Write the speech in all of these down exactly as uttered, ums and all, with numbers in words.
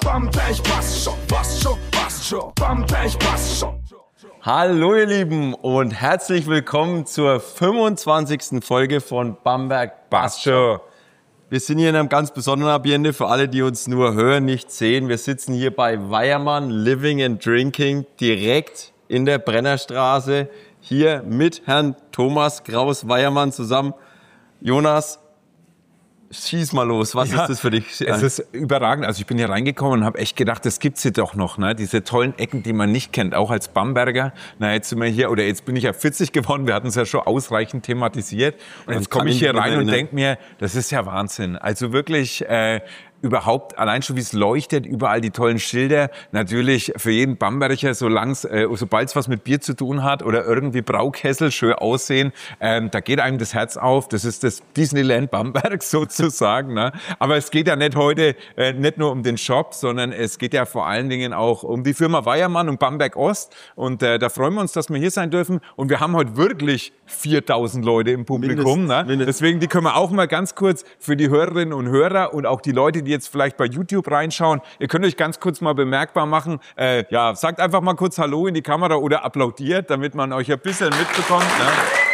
Bamberg passt schon, passt schon, passt schon. Bamberg passt schon. Hallo ihr Lieben und herzlich willkommen zur fünfundzwanzigsten Folge von Bamberg passt schon. Wir sind hier in einem ganz besonderen Ambiente für alle, die uns nur hören, nicht sehen. Wir sitzen hier bei Weyermann Living and Drinking direkt in der Brennerstraße. Hier mit Herrn Thomas Kraus-Weyermann zusammen. Jonas, schieß mal los, was ja, ist das für dich? Es ist überragend. Also ich bin hier reingekommen und habe echt gedacht, das gibt's hier doch noch, ne? Diese tollen Ecken, die man nicht kennt, auch als Bamberger. Na, jetzt sind wir hier, oder jetzt bin ich ja vierzig geworden, wir hatten es ja schon ausreichend thematisiert. Und jetzt komme ich hier rein und denke mir, das ist ja Wahnsinn. Also wirklich... Äh, Überhaupt, allein schon wie es leuchtet, überall die tollen Schilder. Natürlich für jeden Bamberger, solang's, äh, sobald es was mit Bier zu tun hat oder irgendwie Braukessel, schön aussehen, ähm, da geht einem das Herz auf. Das ist das Disneyland Bamberg sozusagen. Ne? Aber es geht ja nicht heute äh, nicht nur um den Shop, sondern es geht ja vor allen Dingen auch um die Firma Weyermann und Bamberg Ost. Und äh, da freuen wir uns, dass wir hier sein dürfen. Und wir haben heute wirklich viertausend Leute im Publikum. Mindest, ne? Deswegen, die können wir auch mal ganz kurz für die Hörerinnen und Hörer und auch die Leute, die jetzt vielleicht bei YouTube reinschauen. Ihr könnt euch ganz kurz mal bemerkbar machen. Äh, ja, sagt einfach mal kurz Hallo in die Kamera oder applaudiert, damit man euch ein bisschen mitbekommt. Ne?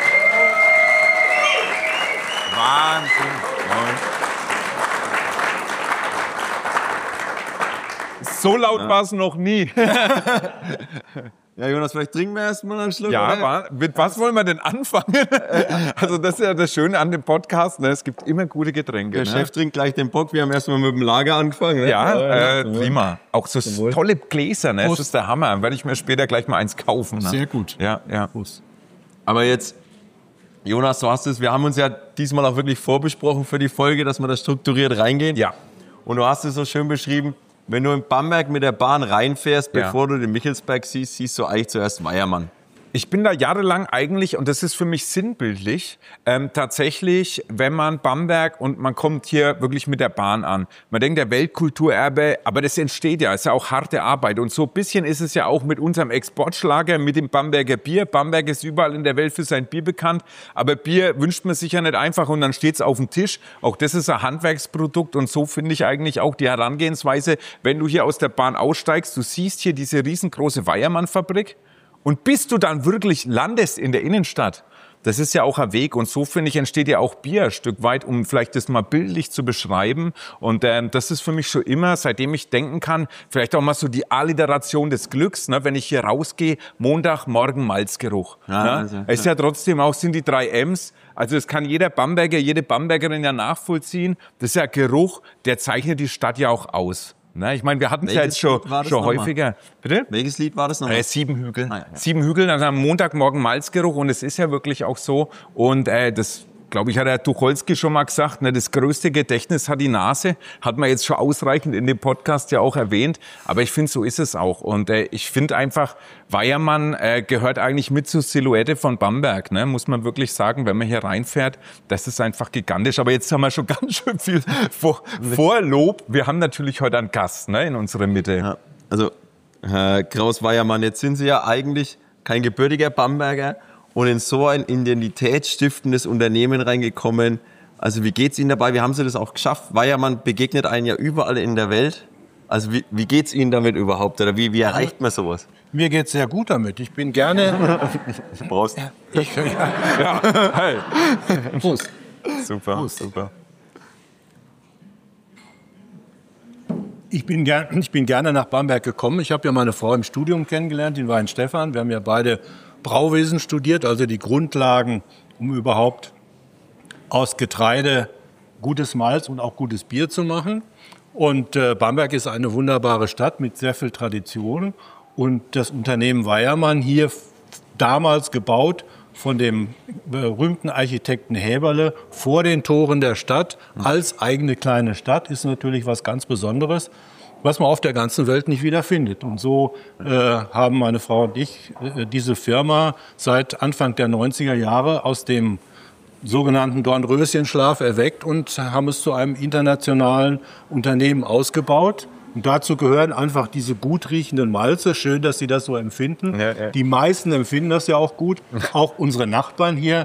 Wahnsinn. So laut ja. war es noch nie. Ja, Jonas, vielleicht trinken wir erst mal einen Schluck. Ja, oder? War, mit was wollen wir denn anfangen? Also das ist ja das Schöne an dem Podcast, ne? Es gibt immer gute Getränke. Der ne? Chef trinkt gleich den Bock. Wir haben erst mal mit dem Lager angefangen. Ne? Ja, äh, prima. Auch so Jawohl. Tolle Gläser, ne? Das ist der Hammer. Werde ich mir später gleich mal eins kaufen. Ne? Sehr gut. Ja, ja. Prost. Aber jetzt, Jonas, du hast es, wir haben uns ja diesmal auch wirklich vorbesprochen für die Folge, dass wir da strukturiert reingehen. Ja. Und du hast es so schön beschrieben, wenn du in Bamberg mit der Bahn reinfährst, bevor ja. du den Michelsberg siehst, siehst du eigentlich zuerst Weyermann. Ich bin da jahrelang eigentlich, und das ist für mich sinnbildlich, ähm, tatsächlich, wenn man Bamberg und man kommt hier wirklich mit der Bahn an. Man denkt, der Weltkulturerbe, aber das entsteht ja, ist ja auch harte Arbeit. Und so ein bisschen ist es ja auch mit unserem Exportschlager, mit dem Bamberger Bier. Bamberg ist überall in der Welt für sein Bier bekannt, aber Bier wünscht man sich ja nicht einfach und dann steht es auf dem Tisch. Auch das ist ein Handwerksprodukt und so finde ich eigentlich auch die Herangehensweise, wenn du hier aus der Bahn aussteigst, du siehst hier diese riesengroße Weyermann-Fabrik. Und bis du dann wirklich landest in der Innenstadt, das ist ja auch ein Weg. Und so, finde ich, entsteht ja auch Bier ein Stück weit, um vielleicht das mal bildlich zu beschreiben. Und ähm, das ist für mich schon immer, seitdem ich denken kann, vielleicht auch mal so die Alliteration des Glücks. Ne? Wenn ich hier rausgehe, Montag, Morgen Malzgeruch. Ja, ne? also, es ist ja trotzdem auch, sind die drei M's. Also das kann jeder Bamberger, jede Bambergerin ja nachvollziehen. Das ist ja Geruch, der zeichnet die Stadt ja auch aus. Na, ich meine, wir hatten es ja jetzt schon, schon häufiger. Bitte? Welches Lied war das nochmal? Äh, Sieben Hügel. Ah, ja, ja. Sieben Hügel, also am Montagmorgen Malzgeruch und es ist ja wirklich auch so. Und äh, das, glaube ich, hat der Tucholsky schon mal gesagt, ne, das größte Gedächtnis hat die Nase. Hat man jetzt schon ausreichend in dem Podcast ja auch erwähnt. Aber ich finde, so ist es auch. Und äh, ich finde einfach, Weyermann äh, gehört eigentlich mit zur Silhouette von Bamberg, ne? Muss man wirklich sagen, wenn man hier reinfährt, das ist einfach gigantisch. Aber jetzt haben wir schon ganz schön viel Vor- Vorlob. Wir haben natürlich heute einen Gast, ne, in unserer Mitte. Ja, also, Herr Kraus-Weyermann, jetzt sind Sie ja eigentlich kein gebürtiger Bamberger und in so ein identitätsstiftendes Unternehmen reingekommen. Also wie geht's Ihnen dabei? Wie haben Sie das auch geschafft? Weyermann begegnet einen ja überall in der Welt. Also wie, wie geht's Ihnen damit überhaupt? Oder wie, wie erreicht man sowas? Mir geht's sehr gut damit. Ich bin gerne... Du brauchst... Ich, ja, ja. Hey. Prost. Super, Prost. super. Ich bin, gern, ich bin gerne nach Bamberg gekommen. Ich habe ja meine Frau im Studium kennengelernt, in Weinstefan. Wir haben ja beide Brauwesen studiert, also die Grundlagen, um überhaupt aus Getreide gutes Malz und auch gutes Bier zu machen. Und äh, Bamberg ist eine wunderbare Stadt mit sehr viel Tradition. Und das Unternehmen Weyermann, hier f- damals gebaut von dem berühmten Architekten Häberle vor den Toren der Stadt als eigene kleine Stadt, ist natürlich was ganz Besonderes, was man auf der ganzen Welt nicht wieder findet. Und so äh, haben meine Frau und ich äh, diese Firma seit Anfang der neunziger Jahre aus dem sogenannten Dornröschenschlaf erweckt und haben es zu einem internationalen Unternehmen ausgebaut. Und dazu gehören einfach diese gut riechenden Malze. Schön, dass Sie das so empfinden. Ja, ja. Die meisten empfinden das ja auch gut. Auch unsere Nachbarn hier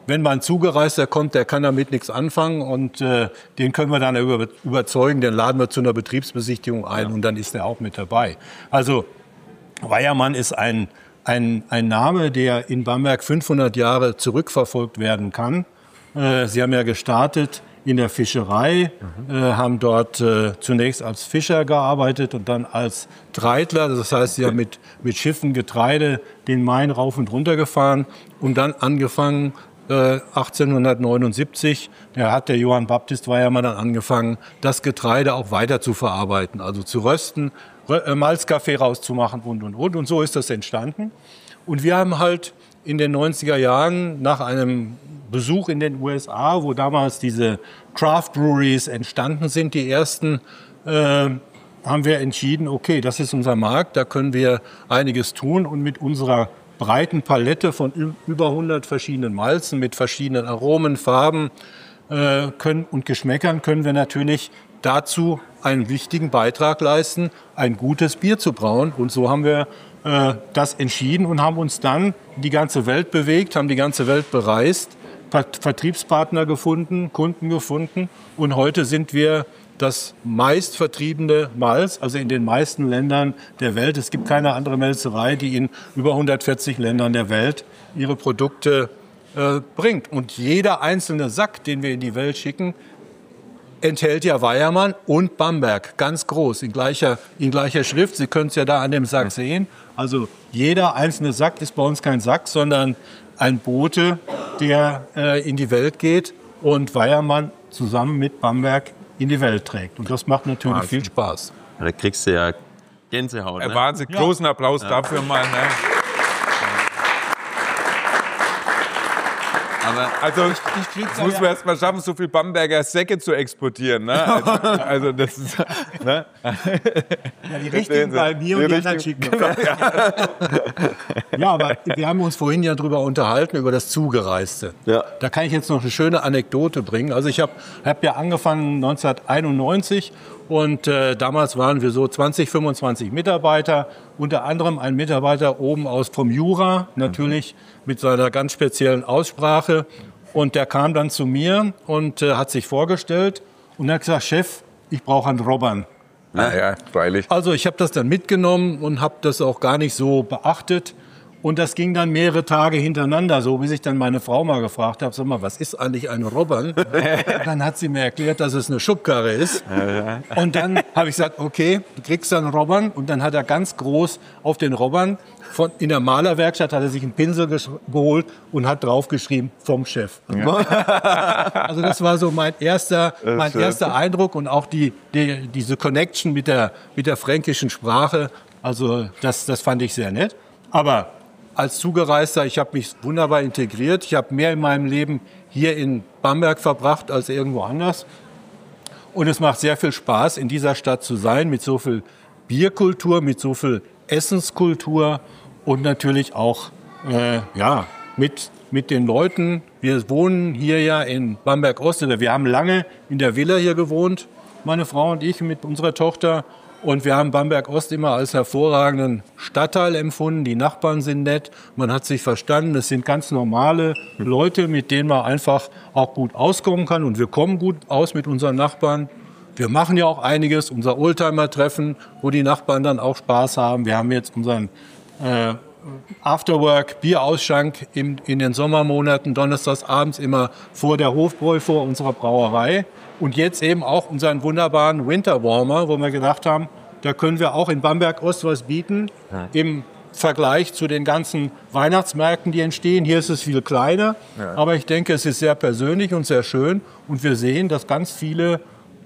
wenn mal ein Zugereister kommt, der kann damit nichts anfangen und äh, den können wir dann über, überzeugen, den laden wir zu einer Betriebsbesichtigung ein ja. und dann ist er auch mit dabei. Also Weyermann ist ein, ein, ein Name, der in Bamberg fünfhundert Jahre zurückverfolgt werden kann. Äh, Sie haben ja gestartet in der Fischerei, mhm. äh, haben dort äh, zunächst als Fischer gearbeitet und dann als Treidler. Das heißt, sie haben mit, mit Schiffen Getreide den Main rauf und runter gefahren und dann angefangen, äh, achtzehnhundertneunundsiebzig, da hat der Johann Baptist Weyermann dann angefangen, das Getreide auch weiter zu verarbeiten, also zu rösten, Rö- Malzkaffee rauszumachen und, und, und. Und so ist das entstanden. Und wir haben halt in den neunziger Jahren nach einem Besuch in den U S A, wo damals diese Craft Breweries entstanden sind, die ersten, äh, haben wir entschieden, okay, das ist unser Markt, da können wir einiges tun und mit unserer breiten Palette von über hundert verschiedenen Malzen, mit verschiedenen Aromen, Farben äh, können, und Geschmäckern können wir natürlich dazu einen wichtigen Beitrag leisten, ein gutes Bier zu brauen. Und so haben wir äh, das entschieden und haben uns dann die ganze Welt bewegt, haben die ganze Welt bereist, Vertriebspartner gefunden, Kunden gefunden und heute sind wir das meistvertriebene Malz, also in den meisten Ländern der Welt. Es gibt keine andere Melzerei, die in über hundertvierzig Ländern der Welt ihre Produkte äh, bringt. Und jeder einzelne Sack, den wir in die Welt schicken, enthält ja Weyermann und Bamberg, ganz groß, in gleicher, in gleicher Schrift. Sie können es ja da an dem Sack sehen. Also jeder einzelne Sack ist bei uns kein Sack, sondern ein Bote, der äh, in die Welt geht und Weyermann zusammen mit Bamberg in die Welt trägt. Und das macht natürlich Wahnsinn. Viel Spaß. Da kriegst du ja Gänsehaut. Ne? Wahnsinn, großen ja. Applaus ja. dafür mal. Ne? Aber also ich, ich das muss man erst mal schaffen, so viel Bamberger Säcke zu exportieren. Ne? Also, also das ist, ne? Ja, die richtigen bei mir und die anderen schicken. Genau, ja. Ja, aber wir haben uns vorhin ja drüber unterhalten, über das Zugereiste. Ja. Da kann ich jetzt noch eine schöne Anekdote bringen. Also ich habe hab ja angefangen neunzehnhunderteinundneunzig und äh, damals waren wir so zwanzig, fünfundzwanzig Mitarbeiter, unter anderem ein Mitarbeiter oben aus vom Jura, natürlich mit seiner ganz speziellen Aussprache. Und der kam dann zu mir und äh, hat sich vorgestellt und hat gesagt, Chef, ich brauche einen Robbern. Ah, ja, freilich. Also ich habe das dann mitgenommen und habe das auch gar nicht so beachtet. Und das ging dann mehrere Tage hintereinander so, bis ich dann meine Frau mal gefragt habe, sag mal, was ist eigentlich ein Robbern? Dann hat sie mir erklärt, dass es eine Schubkarre ist. Und dann habe ich gesagt, okay, du kriegst dann einen Robbern. Und dann hat er ganz groß auf den Robbern, von, in der Malerwerkstatt hat er sich einen Pinsel geholt und hat draufgeschrieben, vom Chef. Ja. Also das war so mein erster, mein erster Eindruck und auch die, die, diese Connection mit der, mit der fränkischen Sprache. Also das, das fand ich sehr nett. Aber als Zugereister, ich habe mich wunderbar integriert. Ich habe mehr in meinem Leben hier in Bamberg verbracht als irgendwo anders. Und es macht sehr viel Spaß, in dieser Stadt zu sein, mit so viel Bierkultur, mit so viel Essenskultur und natürlich auch äh, ja, mit, mit den Leuten. Wir wohnen hier ja in Bamberg-Ost. Wir haben lange in der Villa hier gewohnt, meine Frau und ich mit unserer Tochter. Und wir haben Bamberg-Ost immer als hervorragenden Stadtteil empfunden. Die Nachbarn sind nett, man hat sich verstanden. Es sind ganz normale Leute, mit denen man einfach auch gut auskommen kann. Und wir kommen gut aus mit unseren Nachbarn. Wir machen ja auch einiges, unser Oldtimer-Treffen, wo die Nachbarn dann auch Spaß haben. Wir haben jetzt unseren äh, Afterwork-Bierausschank in, in den Sommermonaten, donnerstags abends immer vor der Hofbräu, vor unserer Brauerei. Und jetzt eben auch unseren wunderbaren Winterwarmer, wo wir gedacht haben, da können wir auch in Bamberg-Ost was bieten. Ja. Im Vergleich zu den ganzen Weihnachtsmärkten, die entstehen. Hier ist es viel kleiner, ja. aber ich denke, es ist sehr persönlich und sehr schön. Und wir sehen, dass ganz viele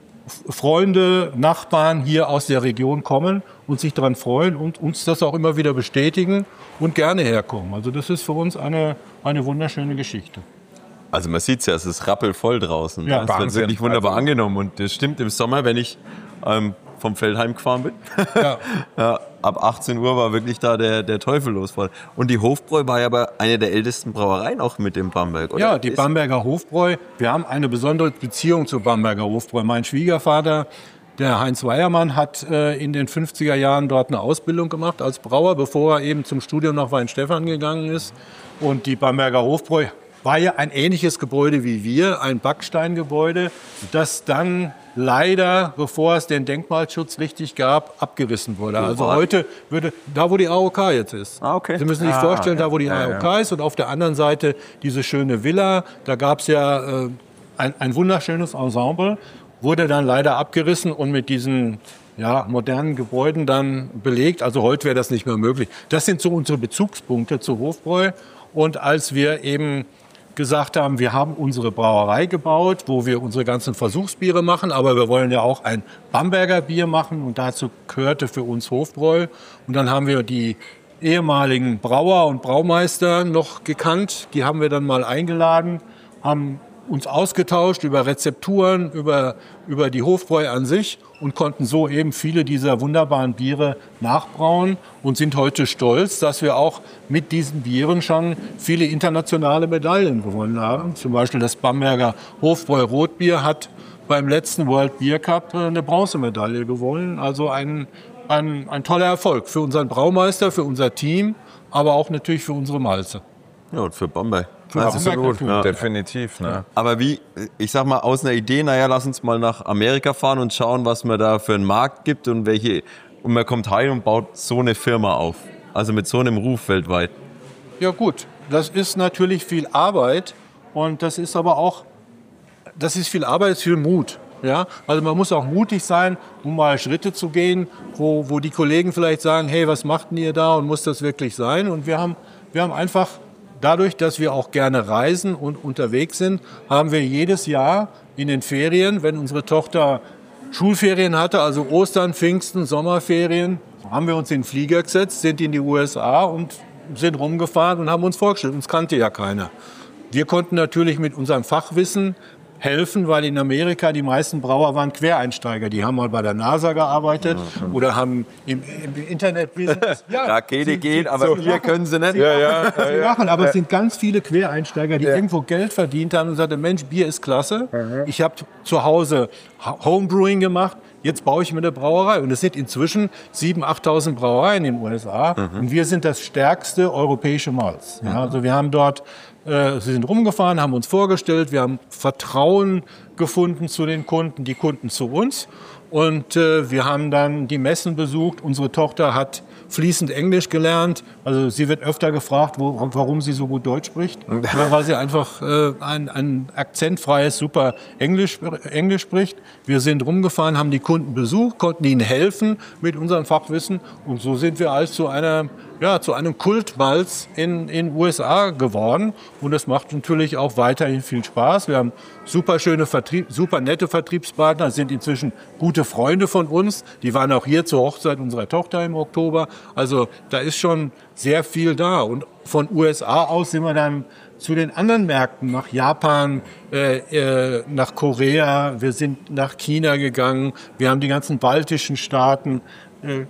Freunde, Nachbarn hier aus der Region kommen und sich daran freuen und uns das auch immer wieder bestätigen und gerne herkommen. Also das ist für uns eine, eine wunderschöne Geschichte. Also man sieht es ja, es ist rappelvoll draußen. Ja, es wird wirklich wunderbar also angenommen. Und das stimmt im Sommer, wenn ich ähm, vom Feld heimgefahren bin. Ja. Ja, ab achtzehn Uhr war wirklich da der, der Teufel los. Und die Hofbräu war ja aber eine der ältesten Brauereien auch mit dem Bamberg, oder? Ja, die Bamberger Hofbräu. Wir haben eine besondere Beziehung zur Bamberger Hofbräu. Mein Schwiegervater, der Heinz Weyermann, hat äh, in den fünfziger Jahren dort eine Ausbildung gemacht als Brauer, bevor er eben zum Studium nach Weinstefan gegangen ist. Und die Bamberger Hofbräu war ja ein ähnliches Gebäude wie wir, ein Backsteingebäude, das dann leider, bevor es den Denkmalschutz richtig gab, abgerissen wurde. Also heute würde, da wo die A O K jetzt ist. Ah, okay. Sie müssen sich Ah, vorstellen, okay. da wo die Ja, A O K ja. ist und auf der anderen Seite diese schöne Villa, da gab es ja äh, ein, ein wunderschönes Ensemble, wurde dann leider abgerissen und mit diesen ja, modernen Gebäuden dann belegt. Also heute wäre das nicht mehr möglich. Das sind so unsere Bezugspunkte zu Hofbräu. Und als wir eben gesagt haben, wir haben unsere Brauerei gebaut, wo wir unsere ganzen Versuchsbiere machen, aber wir wollen ja auch ein Bamberger Bier machen und dazu gehörte für uns Hofbräu. Und dann haben wir die ehemaligen Brauer und Braumeister noch gekannt. Die haben wir dann mal eingeladen, haben uns ausgetauscht über Rezepturen, über, über die Hofbräu an sich und konnten so eben viele dieser wunderbaren Biere nachbrauen und sind heute stolz, dass wir auch mit diesen Bieren schon viele internationale Medaillen gewonnen haben. Zum Beispiel das Bamberger Hofbräu Rotbier hat beim letzten World Beer Cup eine Bronzemedaille gewonnen. Also ein, ein, ein toller Erfolg für unseren Braumeister, für unser Team, aber auch natürlich für unsere Malze. Ja, und für Bamberg. Absolut, Ja. definitiv. Ne? Aber wie, ich sag mal, aus einer Idee, naja, lass uns mal nach Amerika fahren und schauen, was man da für einen Markt gibt und welche, und man kommt heim und baut so eine Firma auf. Also mit so einem Ruf weltweit. Ja gut, das ist natürlich viel Arbeit und das ist aber auch, das ist viel Arbeit, ist viel Mut. Ja? Also man muss auch mutig sein, um mal Schritte zu gehen, wo, wo die Kollegen vielleicht sagen, hey, was macht denn ihr da und muss das wirklich sein? Und wir haben, wir haben einfach, dadurch, dass wir auch gerne reisen und unterwegs sind, haben wir jedes Jahr in den Ferien, wenn unsere Tochter Schulferien hatte, also Ostern, Pfingsten, Sommerferien, haben wir uns in den Flieger gesetzt, sind in die U S A und sind rumgefahren und haben uns vorgestellt. Uns kannte ja keiner. Wir konnten natürlich mit unserem Fachwissen helfen, weil in Amerika die meisten Brauer waren Quereinsteiger. Die haben mal bei der NASA gearbeitet oder haben im, im Internet-Business. Ja, Rakete sind- geht, sind- aber so, Bier können sie nicht. Ja, ja, Sie machen, aber es sind ganz viele Quereinsteiger, die irgendwo Geld verdient haben und sagten, Mensch, Bier ist klasse. Ich habe zu Hause Homebrewing gemacht, jetzt baue ich mir eine Brauerei. Und es sind inzwischen siebentausend, achttausend Brauereien in den U S A. Und wir sind das stärkste europäische Malz. Ja, also wir haben dort, äh, sie sind rumgefahren, haben uns vorgestellt, wir haben Vertrauen gefunden zu den Kunden, die Kunden zu uns. Und äh, wir haben dann die Messen besucht. Unsere Tochter hat fließend Englisch gelernt. Also sie wird öfter gefragt, wo, warum sie so gut Deutsch spricht. Ja, weil sie einfach äh, ein, ein akzentfreies, super Englisch, Englisch spricht. Wir sind rumgefahren, haben die Kunden besucht, konnten ihnen helfen mit unserem Fachwissen. Und so sind wir als zu einer, ja, zu einem Kultmalz in in U S A geworden. Und das macht natürlich auch weiterhin viel Spaß. Wir haben super schöne Vertrieb, super nette Vertriebspartner, sind inzwischen gute Freunde von uns. Die waren auch hier zur Hochzeit unserer Tochter im Oktober. Also da ist schon sehr viel da. Und von U S A aus sind wir dann zu den anderen Märkten, nach Japan, äh, äh, nach Korea. Wir sind nach China gegangen. Wir haben die ganzen baltischen Staaten, äh,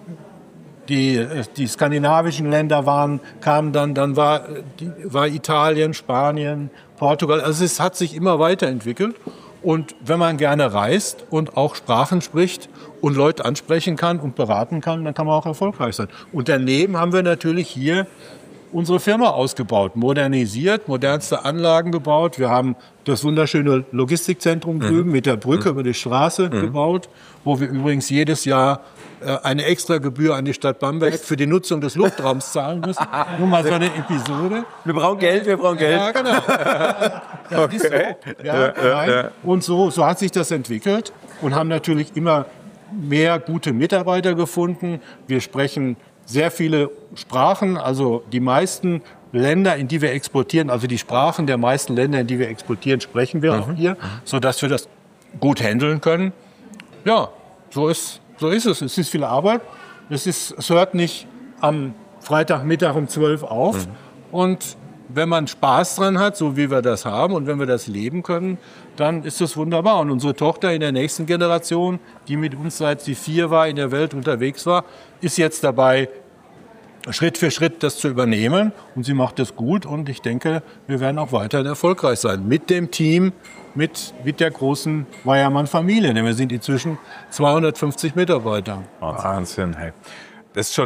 die, die skandinavischen Länder waren, kamen dann, dann war, die, war Italien, Spanien, Portugal. Also es hat sich immer weiterentwickelt. Und wenn man gerne reist und auch Sprachen spricht und Leute ansprechen kann und beraten kann, dann kann man auch erfolgreich sein. Und daneben haben wir natürlich hier unsere Firma ausgebaut, modernisiert, modernste Anlagen gebaut. Wir haben das wunderschöne Logistikzentrum drüben mhm. mit der Brücke mhm. über die Straße mhm. gebaut, wo wir übrigens jedes Jahr äh, eine extra Gebühr an die Stadt Bamberg für die Nutzung des Luftraums zahlen müssen. Nur mal so eine Episode. Wir brauchen Geld, wir brauchen Geld. Ja, genau. Ja, ist so. Ja, nein. Und so, so hat sich das entwickelt und haben natürlich immer mehr gute Mitarbeiter gefunden. Wir sprechen sehr viele Sprachen, also die meisten Länder, in die wir exportieren, also die Sprachen der meisten Länder, in die wir exportieren, sprechen wir mhm. auch hier, sodass wir das gut handeln können. Ja, so ist, so ist es. Es ist viel Arbeit. Es, ist, es hört nicht am Freitagmittag um zwölf auf. Mhm. Und wenn man Spaß dran hat, so wie wir das haben und wenn wir das leben können, dann ist das wunderbar. Und unsere Tochter in der nächsten Generation, die mit uns seit sie vier war, in der Welt unterwegs war, ist jetzt dabei, Schritt für Schritt das zu übernehmen. Und sie macht das gut. Und ich denke, wir werden auch weiterhin erfolgreich sein. Mit dem Team, mit, mit der großen Weiermann-Familie. Denn wir sind inzwischen zweihundertfünfzig Mitarbeiter. Wahnsinn, hey. Das ist schon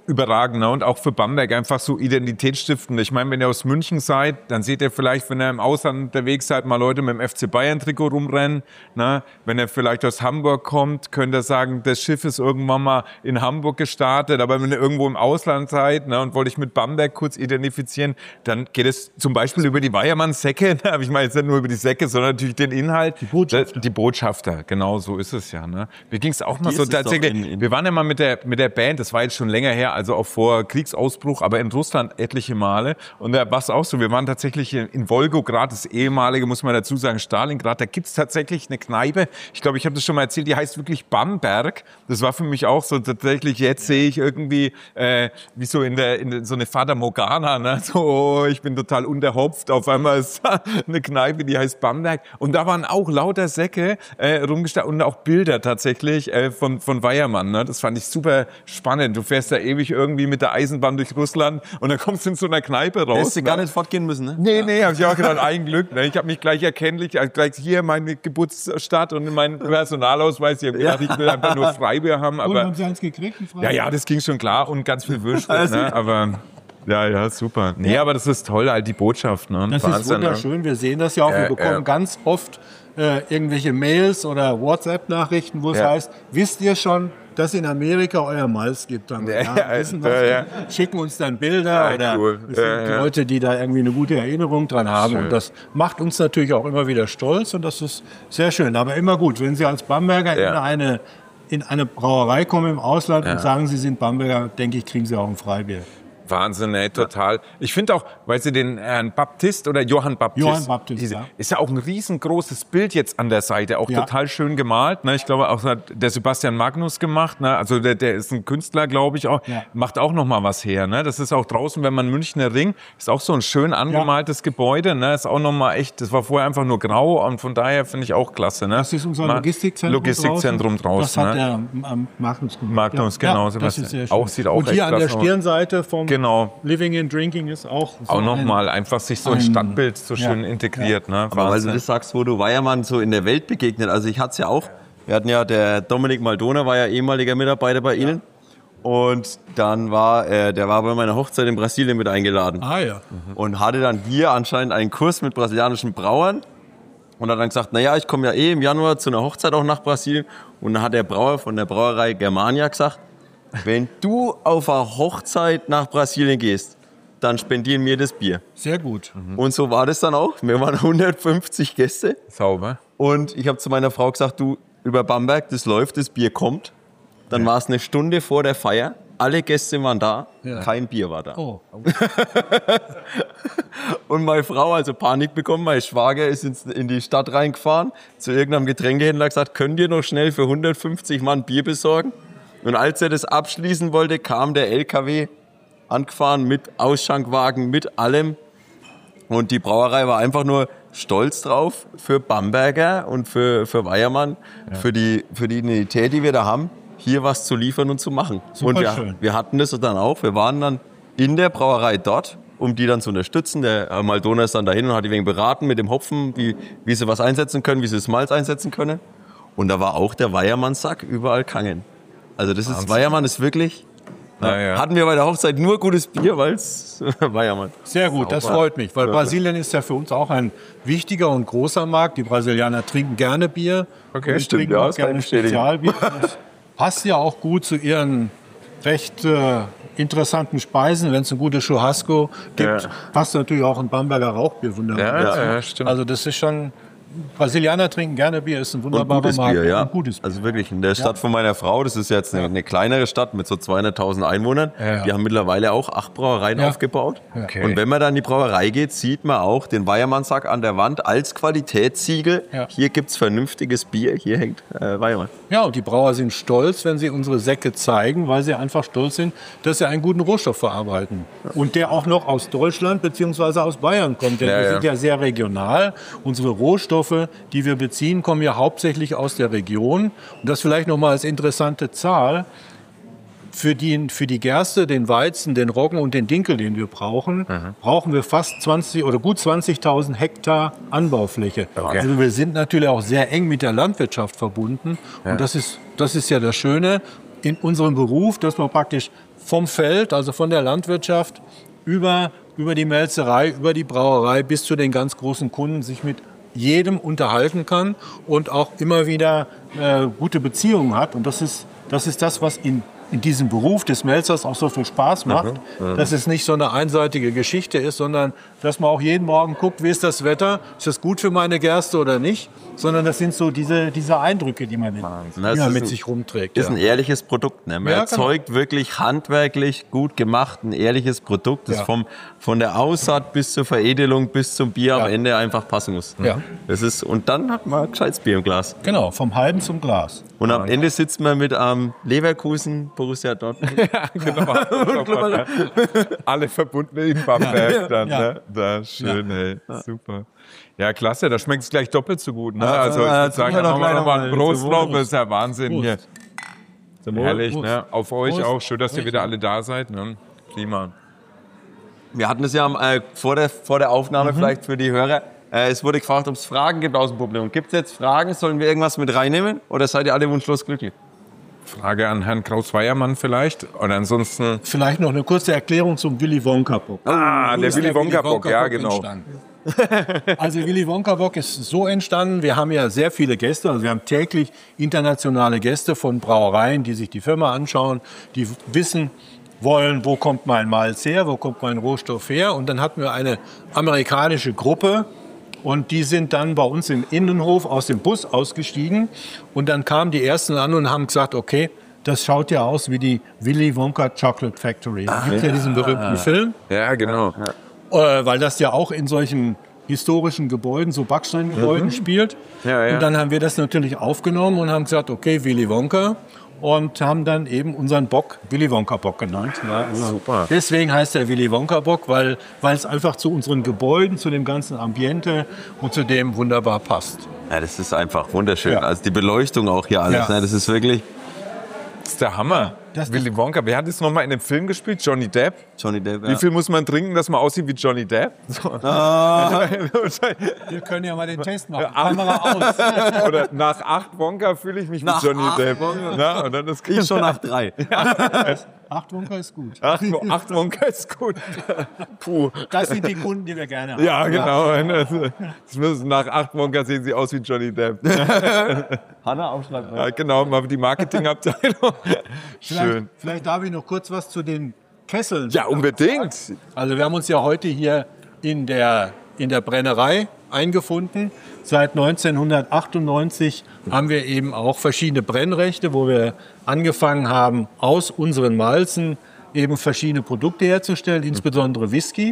überragend, ne? Und auch für Bamberg einfach so identitätsstiftend. Ich meine, wenn ihr aus München seid, dann seht ihr vielleicht, wenn ihr im Ausland unterwegs seid, mal Leute mit dem F C Bayern-Trikot rumrennen. Ne? Wenn ihr vielleicht aus Hamburg kommt, könnt ihr sagen, das Schiff ist irgendwann mal in Hamburg gestartet. Aber wenn ihr irgendwo im Ausland seid, ne, und wollt euch mit Bamberg kurz identifizieren, dann geht es zum Beispiel über die Weiermann-Säcke. Aber ich meine jetzt nicht nur über die Säcke, sondern natürlich den Inhalt. Die Botschafter. Die Botschafter, genau so ist es ja. Ne? Mir ging es auch mal Die so ist es tatsächlich. doch in- in- Wir waren ja mal mit der, mit der Band, das war jetzt schon länger her, also auch vor Kriegsausbruch, aber in Russland etliche Male. Und da war es auch so, wir waren tatsächlich in, in Wolgograd, das ehemalige, muss man dazu sagen, Stalingrad. Da gibt's tatsächlich eine Kneipe, ich glaube, ich habe das schon mal erzählt, die heißt wirklich Bamberg. Das war für mich auch so tatsächlich, jetzt sehe ich irgendwie, äh, wie so in der, in so eine Fata Morgana, ne? So, oh, ich bin total unterhopft, auf einmal ist da eine Kneipe, die heißt Bamberg. Und da waren auch lauter Säcke äh, rumgestellt und auch Bilder tatsächlich äh, von, von Weiermann. Ne? Das fand ich super spannend. Du fährst da ewig irgendwie mit der Eisenbahn durch Russland und dann kommst du in so einer Kneipe raus. Hättest du gar nicht fortgehen müssen, ne? Nee, nee, hab ich auch gedacht, ein Glück. Ne? Ich habe mich gleich erkennlich, also gleich hier meine Geburtsstadt und mein Personalausweis. Ich habe gedacht, ich will einfach nur Freibier haben. Und Aber haben Sie eins gekriegt? ein ja, ja, das ging schon klar und ganz viel Würste. Ne? Aber ja, ja, super. Nee, aber das ist toll, halt die Botschaft. Ne? Das ist wunderschön. Wir sehen das ja auch. Wir Ja, bekommen ja. ganz oft äh, irgendwelche Mails oder WhatsApp-Nachrichten, wo es Ja. heißt, wisst ihr schon, dass in Amerika euer Malz gibt? Dann, Ja, ja, wissen ja, wir, ja. Schicken uns dann Bilder Ja, oder cool. es sind Ja, ja. Leute, die da irgendwie eine gute Erinnerung dran haben. Schön. Und das macht uns natürlich auch immer wieder stolz und das ist sehr schön. Aber immer gut, wenn Sie als Bamberger Ja. in eine in eine Brauerei kommen im Ausland und sagen, Sie sind Bamberger, denke ich, kriegen Sie auch ein Freibier. Wahnsinn, ey, total. Ich finde auch, weil Sie den Herrn Baptist oder Johann Baptist, Johann Baptist, diese, ja. ist ja auch ein riesengroßes Bild jetzt an der Seite, auch Ja. total schön gemalt. Ne? Ich glaube, auch hat der Sebastian Magnus gemacht. Ne? Also der, der ist ein Künstler, glaube ich auch. Ja. Macht auch noch mal was her. Ne? Das ist auch draußen, wenn man Münchner Ring, ist auch so ein schön angemaltes Gebäude. Ne? Ist auch noch mal echt. Das war vorher einfach nur grau und von daher finde ich auch klasse. Ne? Das ist unser Ma- Logistikzentrum, Logistikzentrum draußen. Das hat ne? der ähm, Magnus gemacht. Magnus, genau, Ja, das Sebastian. ist sehr schön. Auch, sieht auch Und hier echt an der klasse aus. Stirnseite vom Genau. Living and Drinking ist auch so Auch ein- nochmal einfach sich so ein ein- Stadtbild so ja, schön integriert. Ne? Aber weil du Wahnsinn. das sagst, wo du Weiermann so in der Welt begegnet. Also ich hatte es ja auch. Wir hatten ja, der Dominik Maldona war ja ehemaliger Mitarbeiter bei Ihnen. Und dann war, äh, der war bei meiner Hochzeit in Brasilien mit eingeladen. Ah ja. Und hatte dann hier anscheinend einen Kurs mit brasilianischen Brauern. Und hat dann gesagt, naja, ich komme ja eh im Januar zu einer Hochzeit auch nach Brasilien. Und dann hat der Brauer von der Brauerei Germania gesagt, wenn du auf eine Hochzeit nach Brasilien gehst, dann spendieren mir das Bier. Sehr gut. Und so war das dann auch. Wir waren hundertfünfzig Gäste. Sauber. Und ich habe zu meiner Frau gesagt, du, über Bamberg, das läuft, das Bier kommt. Dann war es eine Stunde vor der Feier. Alle Gäste waren da, Ja. kein Bier war da. Oh. Und meine Frau, also Panik bekommen, mein Schwager ist ins, in die Stadt reingefahren, zu irgendeinem Getränkehändler gesagt, könnt ihr noch schnell für hundertfünfzig Mann Bier besorgen? Und als er das abschließen wollte, kam der L K W angefahren mit Ausschankwagen, mit allem. Und die Brauerei war einfach nur stolz drauf für Bamberger und für, für Weiermann, für, die, für die Identität, die wir da haben, hier was zu liefern und zu machen. Super und wir, schön. wir hatten das dann auch. Wir waren dann in der Brauerei dort, um die dann zu unterstützen. Der Herr Maldona ist dann dahin und hat die wegen beraten mit dem Hopfen, wie, wie sie was einsetzen können, wie sie das Malz einsetzen können. Und da war auch der Weiermann-Sack überall Kangen. Also das ist, Weiermann ist wirklich, Ja, ja. hatten wir bei der Hochzeit nur gutes Bier, weil es Weiermann. Sehr gut, das Sauber. freut mich, weil Brasilien ist ja für uns auch ein wichtiger und großer Markt. Die Brasilianer trinken gerne Bier. Okay, und stimmt, trinken ja, auch das kann gerne ich bestätigen. Spezialbier. Das passt ja auch gut zu ihren recht äh, interessanten Speisen. Wenn es ein gutes Churrasco gibt, Ja. passt natürlich auch ein Bamberger Rauchbier wunderbar. Ja, dazu. ja, stimmt. Also das ist schon, Brasilianer trinken gerne Bier, ist ein Und wunderbarer gutes Markt. Bier, ja. Und gutes Bier. Also wirklich, in der Stadt von meiner Frau, das ist jetzt eine, eine kleinere Stadt mit so zweihunderttausend Einwohnern, Ja. die haben mittlerweile auch acht Brauereien Ja. aufgebaut. Okay. Und wenn man dann in die Brauerei geht, sieht man auch den Weiermann-Sack an der Wand als Qualitätssiegel. Ja. Hier gibt's vernünftiges Bier, hier hängt äh, Weiermann. Ja, und die Brauer sind stolz, wenn sie unsere Säcke zeigen, weil sie einfach stolz sind, dass sie einen guten Rohstoff verarbeiten. Und der auch noch aus Deutschland bzw. aus Bayern kommt. Denn Ja, wir ja. sind ja sehr regional. Unsere Rohstoffe, die wir beziehen, kommen ja hauptsächlich aus der Region. Und das vielleicht noch mal als interessante Zahl. Für die, für die Gerste, den Weizen, den Roggen und den Dinkel, den wir brauchen, brauchen wir fast zwanzig oder gut zwanzigtausend Hektar Anbaufläche. Okay. Also wir sind natürlich auch sehr eng mit der Landwirtschaft verbunden. Und das ist, das ist ja das Schöne. in unserem Beruf, dass man praktisch vom Feld, also von der Landwirtschaft, über, über die Melzerei, über die Brauerei bis zu den ganz großen Kunden sich mit jedem unterhalten kann und auch immer wieder äh, gute Beziehungen hat. Und das ist das, ist das was in, in diesem Beruf des Melzers auch so viel Spaß macht, mhm, dass es nicht so eine einseitige Geschichte ist, sondern dass man auch jeden Morgen guckt, wie ist das Wetter, ist das gut für meine Gerste oder nicht, sondern das sind so diese, diese Eindrücke, die man, mit, die man mit ein, sich rumträgt. Das ist ja. ein ehrliches Produkt. Ne? Man Ja, erzeugt genau. wirklich handwerklich gut gemacht ein ehrliches Produkt, das Ja. vom, von der Aussaat bis zur Veredelung bis zum Bier Ja. am Ende einfach passen muss. Ja. Das ist, und dann hat man ein gescheites Bier im Glas. Genau, vom halben zum Glas. Und am Ende sitzt man mit ähm, Leverkusen, Borussia Dortmund. Genau. Alle verbunden in Bamberg dann. Ja. Ne? Da, schön, hey. Super. Ja, klasse, da schmeckt es gleich doppelt so gut. Ne? Ja, Also ich ja, würde sagen, tun wir da doch machen wir gleich noch mal noch einen mal Prost zum drauf. Wohl. Das ist ja Wahnsinn hier. Herrlich, Prost. ne? Auf euch Prost. auch. Schön, dass ihr wieder alle da seid. Ne? Klima. Wir hatten es ja äh, vor, der, vor der Aufnahme vielleicht für die Hörer. Äh, es wurde gefragt, ob es Fragen gibt aus dem Publikum. Gibt es jetzt Fragen? Sollen wir irgendwas mit reinnehmen? Oder seid ihr alle wunschlos glücklich? Frage an Herrn Kraus-Weiermann vielleicht. Oder ansonsten. Vielleicht noch eine kurze Erklärung zum Willy Wonka-Bock. Ah, Wie der ist Willy Wonka-Bock, ja, genau. entstanden? Also Willy Wonka-Bock ist so entstanden, wir haben ja sehr viele Gäste, also wir haben täglich internationale Gäste von Brauereien, die sich die Firma anschauen, die wissen wollen, wo kommt mein Malz her, wo kommt mein Rohstoff her. Und dann hatten wir eine amerikanische Gruppe und die sind dann bei uns im Innenhof aus dem Bus ausgestiegen und dann kamen die Ersten an und haben gesagt, okay, das schaut ja aus wie die Willy Wonka Chocolate Factory. Es gibt ja diesen berühmten Film. Ja, genau. Äh, weil das ja auch in solchen historischen Gebäuden, so Backsteingebäuden Mhm. spielt. Ja, ja. Und dann haben wir das natürlich aufgenommen und haben gesagt, okay, Willy Wonka. Und haben dann eben unseren Bock Willy Wonka Bock genannt. Ja, super. Deswegen heißt der Willy Wonka Bock, weil, weil es einfach zu unseren Gebäuden, zu dem ganzen Ambiente und zu dem wunderbar passt. Ja, das ist einfach wunderschön. Ja. Also die Beleuchtung auch hier alles. Ja. Ne? Das ist wirklich Das ist der Hammer. Das- Willy Wonka. Wer hat das nochmal in dem Film gespielt? Johnny Depp? Johnny Depp. Wie Ja. viel muss man trinken, dass man aussieht wie Johnny Depp? So. Wir können ja mal den Test machen. Kamera aus. Oder nach acht Wonka fühle ich mich Nach wie Johnny acht Depp. Wonka? Na, und dann ist Ich schon nach drei. Acht Wonka ist gut. acht, acht Wonka ist gut. Puh. Das sind die Kunden, die wir gerne haben. Ja, genau. Das müssen, nach acht Wonka sehen sie aus wie Johnny Depp. Hanna, aufschreiben. Ja, genau, mal die Marketingabteilung. Vielleicht, Schön. vielleicht darf ich noch kurz was zu den Kesseln. Ja, unbedingt. Also wir haben uns ja heute hier in der, in der Brennerei eingefunden. Seit neunzehnhundertachtundneunzig haben wir eben auch verschiedene Brennrechte, wo wir angefangen haben, aus unseren Malzen eben verschiedene Produkte herzustellen, insbesondere Whisky.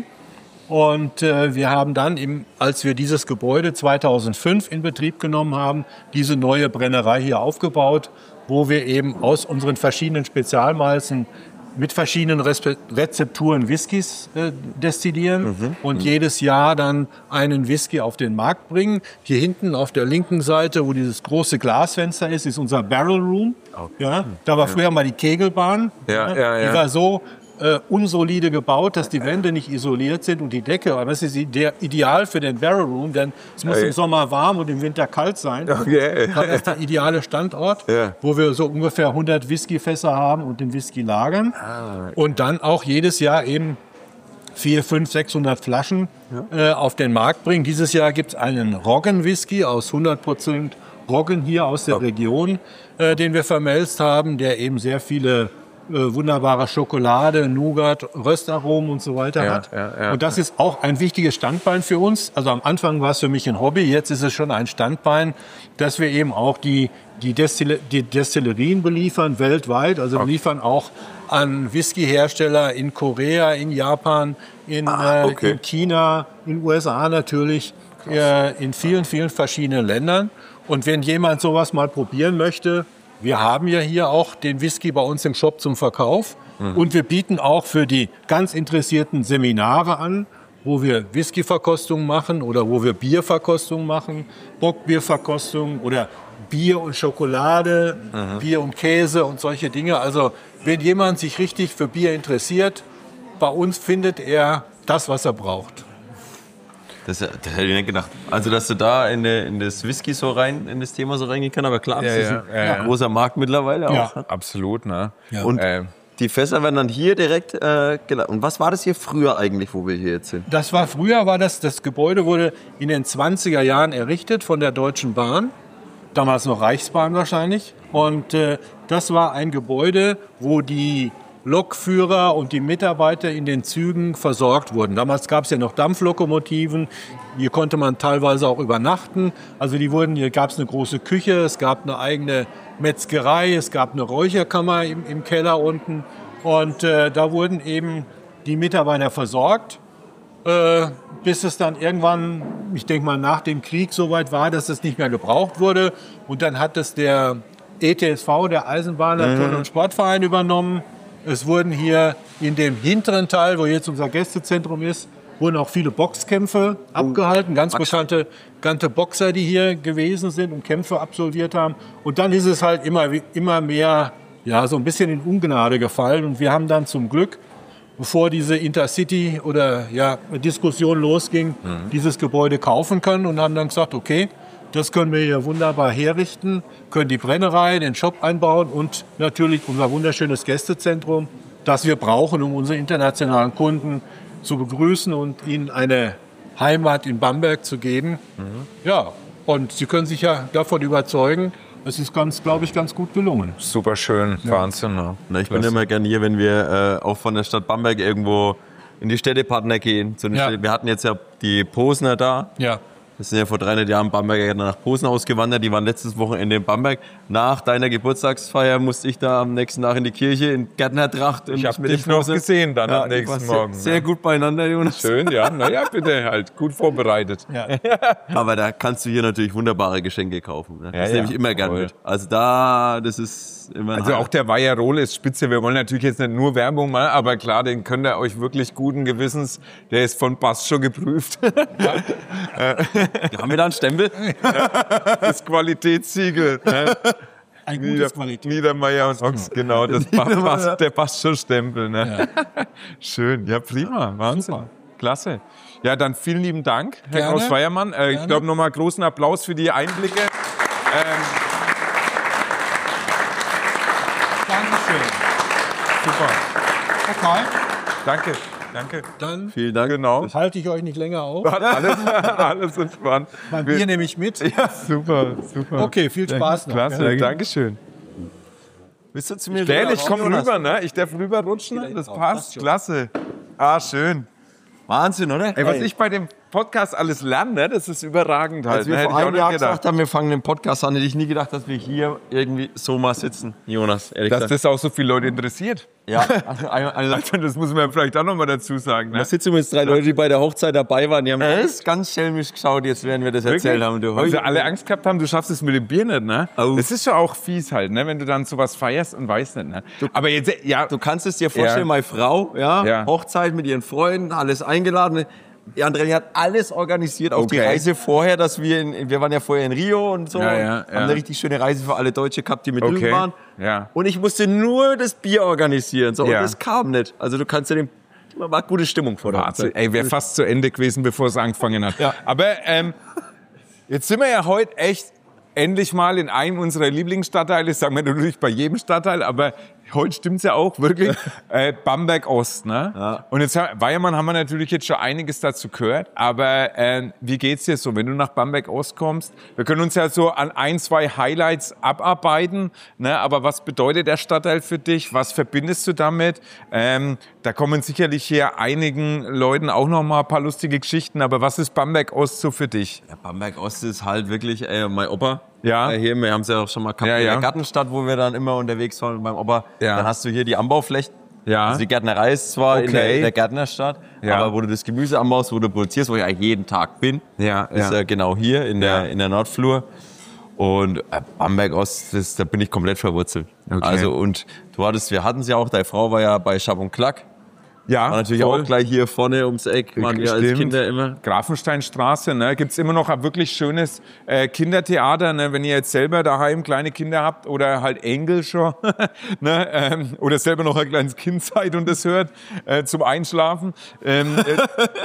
Und äh, wir haben dann, eben, als wir dieses Gebäude zweitausendfünf in Betrieb genommen haben, diese neue Brennerei hier aufgebaut, wo wir eben aus unseren verschiedenen Spezialmalzen mit verschiedenen Respe- Rezepturen Whiskys äh, destillieren und jedes Jahr dann einen Whisky auf den Markt bringen. Hier hinten auf der linken Seite, wo dieses große Glasfenster ist, ist unser Barrel Room. Ja, da war früher mal die Kegelbahn. Ja, ja, ja. Die war so äh, unsolide gebaut, dass die Wände nicht isoliert sind und die Decke. Aber das ist ide- ideal für den Barrel Room, denn es muss Ey. im Sommer warm und im Winter kalt sein. Okay. Das ist der ideale Standort, Ja. wo wir so ungefähr hundert Whiskyfässer haben und den Whisky lagern. Und dann auch jedes Jahr eben vierhundert, fünfhundert, sechshundert Flaschen äh, auf den Markt bringen. Dieses Jahr gibt es einen Roggen-Whisky aus hundert Prozent Roggen hier aus der Region, äh, den wir vermelzt haben, der eben sehr viele äh, wunderbare Schokolade, Nougat, Röstaromen und so weiter Ja, hat. ja, ja. Und das ist auch ein wichtiges Standbein für uns. Also am Anfang war es für mich ein Hobby, jetzt ist es schon ein Standbein, dass wir eben auch die, die, Destille, die Destillerien beliefern weltweit. Also wir liefern auch an Whiskyhersteller in Korea, in Japan, in, Ah, okay. äh, in China, in den U S A natürlich, äh, in vielen, vielen verschiedenen Ländern. Und wenn jemand sowas mal probieren möchte, wir haben ja hier auch den Whisky bei uns im Shop zum Verkauf. Und wir bieten auch für die ganz Interessierten Seminare an, wo wir Whiskyverkostungen machen oder wo wir Bierverkostungen machen, Bockbierverkostungen oder Bier und Schokolade, Bier und Käse und solche Dinge. Also wenn jemand sich richtig für Bier interessiert, bei uns findet er das, was er braucht. Das, das hätte ich nicht gedacht. Also, dass du da in, de, in das Whisky so rein, in das Thema so reingehen kannst, aber klar, das Ja, ist ja, ein ja, ja. großer Markt mittlerweile Ja. auch. Absolut, ne? Und Äh, die Fässer werden dann hier direkt äh, geladen. Und was war das hier früher eigentlich, wo wir hier jetzt sind? Das war früher, war das, das Gebäude wurde in den zwanziger Jahren errichtet von der Deutschen Bahn. Damals noch Reichsbahn wahrscheinlich. Und äh, das war ein Gebäude, wo die Lokführer und die Mitarbeiter in den Zügen versorgt wurden. Damals gab es ja noch Dampflokomotiven. Hier konnte man teilweise auch übernachten. Also die wurden, hier gab es eine große Küche, es gab eine eigene Metzgerei, es gab eine Räucherkammer im, im Keller unten. Und äh, da wurden eben die Mitarbeiter versorgt. Äh, bis es dann irgendwann, ich denke mal nach dem Krieg soweit war, dass es nicht mehr gebraucht wurde. Und dann hat es der E T S V, der Eisenbahner Turn- und Sportverein, übernommen. Es wurden hier in dem hinteren Teil, wo jetzt unser Gästezentrum ist, wurden auch viele Boxkämpfe abgehalten. Ganz bekannte, bekannte Boxer, die hier gewesen sind und Kämpfe absolviert haben. Und dann ist es halt immer, immer mehr, ja, so ein bisschen in Ungnade gefallen. Und wir haben dann zum Glück, bevor diese Intercity oder ja, Diskussion losging, mhm. dieses Gebäude kaufen können und haben dann gesagt, okay, das können wir hier wunderbar herrichten, können die Brennerei, den Shop einbauen und natürlich unser wunderschönes Gästezentrum, das wir brauchen, um unsere internationalen Kunden zu begrüßen und ihnen eine Heimat in Bamberg zu geben. Mhm. Ja, und Sie können sich ja davon überzeugen, es ist, ganz, glaube ich, ganz gut gelungen. super schön, ja. Wahnsinn. Ne? Na, ich bin immer gerne hier, wenn wir äh, auch von der Stadt Bamberg irgendwo in die Städtepartner gehen. Zu den Ja. Städte. Wir hatten jetzt ja die Posner da. Ja. Das sind ja vor dreihundert Jahren Bamberger nach Posen ausgewandert. Die waren letztes Wochenende in Bamberg. Nach deiner Geburtstagsfeier musste ich da am nächsten Tag in die Kirche in Gärtnertracht. Ich habe dich noch gesehen dann ja, am nächsten sehr, Morgen. Sehr ne? gut beieinander, Jonas. Schön, ja. Naja, bitte halt. Gut vorbereitet. Ja. Aber da kannst du hier natürlich wunderbare Geschenke kaufen. Ne? Das Ja, ja, nehme ich immer gern voll. mit. Also da, das ist immer ein Also auch der Weiherole ist spitze. Wir wollen natürlich jetzt nicht nur Werbung machen, aber klar, den könnt ihr euch wirklich guten Gewissens, der ist von Bass schon geprüft. Haben wir da einen Stempel? Das Qualitätssiegel. Ne? Ein Nieder, gutes Qualität. Niedermeyer und Ochs, genau, das passt, der passt schon Stempel. Ne? Ja. Schön, ja prima, Wahnsinn. Super. Klasse. Ja, dann vielen lieben Dank, Herr Gerne. Kraus-Weiermann. Äh, ich glaube, nochmal großen Applaus für die Einblicke. Ähm, Dankeschön. super, Okay, danke, danke. dann Vielen Dank. Genau. halte ich euch nicht länger auf. Alles, alles entspannt. Mein Bier nehme ich mit. Super, super. Okay, viel Spaß noch. Klasse, Ja. Dankeschön. Bist du zu mir Gell, rüber? ich komme Jonas? rüber, ne? Ich darf rüberrutschen, das passt. Klasse. Ah, schön. Wahnsinn, oder? Ey, was ich bei dem Podcast alles lerne, ne, das ist überragend halt. Als wir ne? Hätte vor ich auch einem Jahr nicht gedacht. gesagt haben, wir fangen den Podcast an, hätte ich nie gedacht, dass wir hier irgendwie so mal sitzen, Jonas. Ehrlich Dass gesagt. das auch so viele Leute interessiert. Ja, also, also, Also, das muss man vielleicht auch noch mal dazu sagen. Ne? da sitzen übrigens drei Leute, die bei der Hochzeit dabei waren. Die haben ganz, ganz schelmisch geschaut, jetzt werden wir das erzählt haben. Du, Weil sie alle Angst gehabt haben, du schaffst es mit dem Bier nicht, ne? Oh. Das ist schon auch fies halt, ne? Wenn du dann sowas feierst und weißt nicht, ne? Aber jetzt, ja, Du kannst es dir vorstellen, Ja. meine Frau, ja, Ja. Hochzeit mit ihren Freunden, alles eingeladen. Die Andrea hat alles organisiert, auch die Okay. Reise vorher, dass wir, in, wir waren ja vorher in Rio und so, Ja, ja, und ja. haben eine richtig schöne Reise für alle Deutsche gehabt, die mit Okay. drüben waren. Ja. Und ich musste nur das Bier organisieren, so, Ja. und das kam nicht. Also du kannst ja den, war gute Stimmung vor der Wahnsinn. Hochzeit. Ey, wäre fast zu Ende gewesen, bevor es angefangen hat. Aber ähm, jetzt sind wir ja heute echt endlich mal in einem unserer Lieblingsstadtteile. Das sagen wir natürlich bei jedem Stadtteil, aber heute stimmt's ja auch wirklich. äh, Bamberg Ost, ne? Ja. Und jetzt, Weiermann, haben wir natürlich jetzt schon einiges dazu gehört. Aber äh, wie geht's dir so, wenn du nach Bamberg Ost kommst? Wir können uns ja so an ein, zwei Highlights abarbeiten. Ne? Aber was bedeutet der Stadtteil für dich? Was verbindest du damit? Ähm, da kommen sicherlich hier einigen Leuten auch noch mal ein paar lustige Geschichten. Aber was ist Bamberg Ost so für dich? Ja, Bamberg Ost ist halt wirklich, äh, mein Opa. Ja. Äh, hier, wir haben es ja auch schon mal gehabt Ja, in ja. der Gartenstadt, wo wir dann immer unterwegs waren mit meinem Opa. Ja. Dann hast du hier die Anbauflächen. Ja. Also die Gärtnerei ist zwar in, der, Okay. in der Gärtnerstadt, Ja. aber wo du das Gemüse anbaust, wo du produzierst, wo ich eigentlich jeden Tag bin, Ja, ist ja. äh, genau hier in der, Ja. in der Nordflur. Und äh, Bamberg Ost, das, da bin ich komplett verwurzelt. Okay. Also und du hattest, wir hatten es ja auch, deine Frau war ja bei Schab und Klack. Ja, War natürlich voll. auch gleich hier vorne ums Eck, waren wir als Stimmt. Kinder immer. Grafensteinstraße, ne, gibt's immer noch ein wirklich schönes äh, Kindertheater, ne, wenn ihr jetzt selber daheim kleine Kinder habt oder halt Enkel schon, ne, ähm, oder selber noch ein kleines Kind seid und das hört äh, zum Einschlafen. Ähm, äh,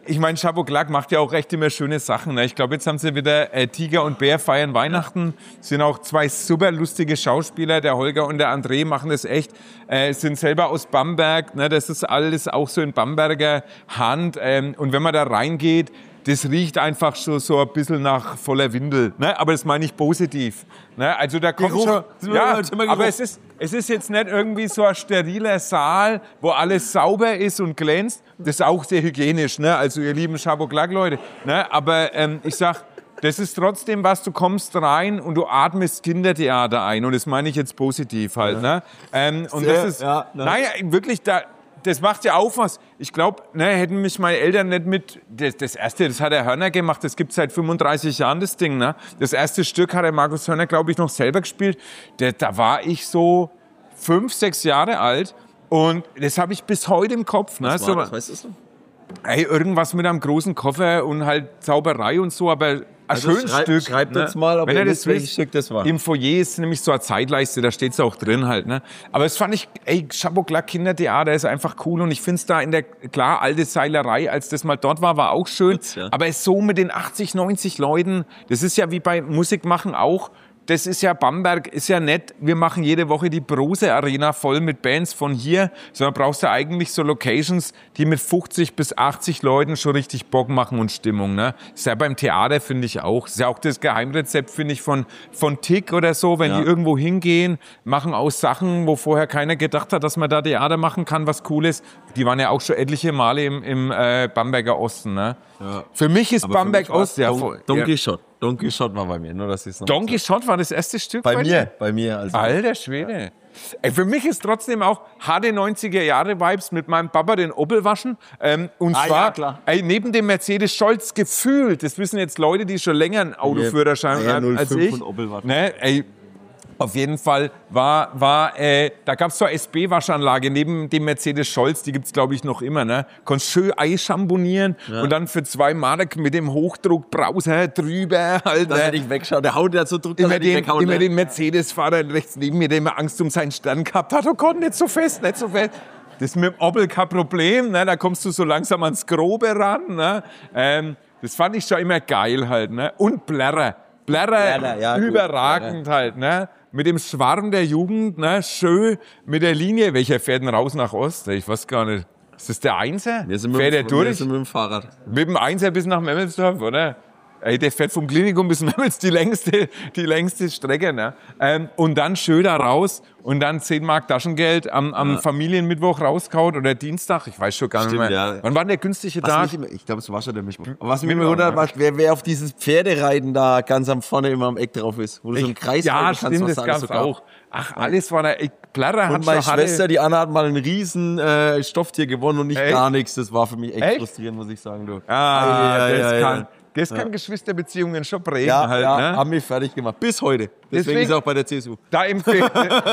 ich meine, Chabot-Clac macht ja auch recht immer schöne Sachen. Ne? Ich glaube, jetzt haben sie wieder äh, Tiger und Bär feiern Weihnachten. Sind auch zwei super lustige Schauspieler, der Holger und der André machen das echt. Äh, sind selber aus Bamberg. Ne? Das ist alles auch so in Bamberger Hand. Ähm, und wenn man da reingeht, das riecht einfach so, so ein bisschen nach voller Windel. Ne? Aber das meine ich positiv. Ne? Also da kommt Geruch. schon... Ja, aber es ist, es ist jetzt nicht irgendwie so ein steriler Saal, wo alles sauber ist und glänzt. Das ist auch sehr hygienisch. Ne? Also ihr lieben Chabot-Clac-Leute. Ne? Aber ähm, ich sag, das ist trotzdem was, du kommst rein und du atmest Kindertheater ein. Und das meine ich jetzt positiv halt. Ne? Ähm, und Sehr, das ist... ja, ne? Naja, wirklich da... Das macht ja auch was. Ich glaube, ne, hätten mich meine Eltern nicht mit... Das, das erste, das hat der Hörner gemacht, das gibt seit fünfunddreißig Jahren, das Ding. Ne? Das erste Stück hat der Markus Hörner, glaube ich, noch selber gespielt. Der, da war ich so fünf, sechs Jahre alt und das habe ich bis heute im Kopf. Ne? Was war So, das? Weißt du es noch? ey, irgendwas mit einem großen Koffer und halt Zauberei und so, aber ein Also schönes schreib- Stück. schreibt ne? uns mal, ob Wenn ihr ihr das wisst, welches wisst. Stück das war. Im Foyer ist nämlich so eine Zeitleiste, da steht es auch drin halt. Ne? Aber das fand ich, ey, Chabot-Clac Kindertheater ist einfach cool und ich finde es da in der, klar, alte Seilerei, als das mal dort war, war auch schön. Gut, ja. Aber es so mit den achtzig, neunzig Leuten, das ist ja wie bei Musik machen auch. Das ist ja, Bamberg ist ja nett, wir machen jede Woche die Brose Arena voll mit Bands von hier, sondern brauchst du eigentlich so Locations, die mit fünfzig bis achtzig Leuten schon richtig Bock machen und Stimmung. Ne? Ist ja beim Theater, finde ich auch. Ist ja auch das Geheimrezept, finde ich, von, von Tick oder so, wenn Ja. die irgendwo hingehen, machen aus Sachen, wo vorher keiner gedacht hat, dass man da Theater machen kann, was cool ist. Die waren ja auch schon etliche Male im, im äh, Bamberger Osten. Ne? Ja. Für mich ist Aber für Bamberg mich war's Ost, ja, Don, voll- Don ja. Quixote. Don Quixote war bei mir, nur dass ich es noch Don Quixote war das erste Stück Bei dir? mir, bei mir. Also Alter Schwede. Ey, für mich ist trotzdem auch harte neunziger-Jahre-Vibes mit meinem Papa den Opel waschen. Ähm, und Ah, zwar ja, klar. Ey, neben dem Mercedes Scholz gefühlt, das wissen jetzt Leute, die schon länger einen Autoführerschein Ja, haben als null fünf ich. und Opel waschen. Ne, ey, auf jeden Fall war, war äh, da gab es so eine S B-Waschanlage neben dem Mercedes Scholz, die gibt's glaube ich noch immer. Ne? Konntest schön einschamponieren und dann für zwei Mark mit dem Hochdruckbrauser drüber halt. dass ne? er nicht wegschaut. Der haut ja so Druck, dass Immer er nicht den, weghaut. immer ne? den Mercedes-Fahrer rechts neben mir, der immer Angst um seinen Stern gehabt hat. Oh Gott, nicht so fest, nicht so fest. Das ist mit dem Opel kein Problem, ne? Da kommst du so langsam ans Grobe ran. Ne? Ähm, das fand ich schon immer geil halt. Ne? Und Blärrer. Blärrer, Blärrer, ja, gut, überragend halt. Ne? Mit dem Schwarm der Jugend, ne? Schön mit der Linie. Welcher fährt denn raus nach Ost? Ich weiß gar nicht. Ist das der Einser? Wir sind mit, Fährt er wir durch? sind mit dem Fahrrad. Mit dem Einser bis nach Memmelsdorf, oder? Ey, der fährt vom Klinikum bis Memmels die längste, die längste Strecke. Ne? Ähm, und dann schön da raus und dann zehn Mark Taschengeld am, am Familienmittwoch rauskaut oder Dienstag. Ich weiß schon gar Stimmt, nicht mehr. ja. Wann war denn der günstige Was Tag? mich immer, ich glaube, es war schon der Mischung. Aber was mich Mittwoch, immer wundert, ja. war, wer, wer auf dieses Pferdereiten da ganz am vorne immer am Eck drauf ist. Wo du so einen Kreis ja, halten kannst, stimmt, was das da alles gab's so gab. auch. Ach, alles war da. Ich, Blarrer Und hat meine schon Halle- Schwester, die Anna, hat mal ein riesen äh, Stofftier gewonnen und nicht Echt? gar nichts. Das war für mich echt, Echt? frustrierend, muss ich sagen. Du. Ah, Ja, ja, das ja, ja. kann, das kann Geschwisterbeziehungen schon prägen. Ja, halt, ja, ne? haben mich fertig gemacht. Bis heute. Deswegen, Deswegen- ist er auch bei der C S U. Da empfehlt.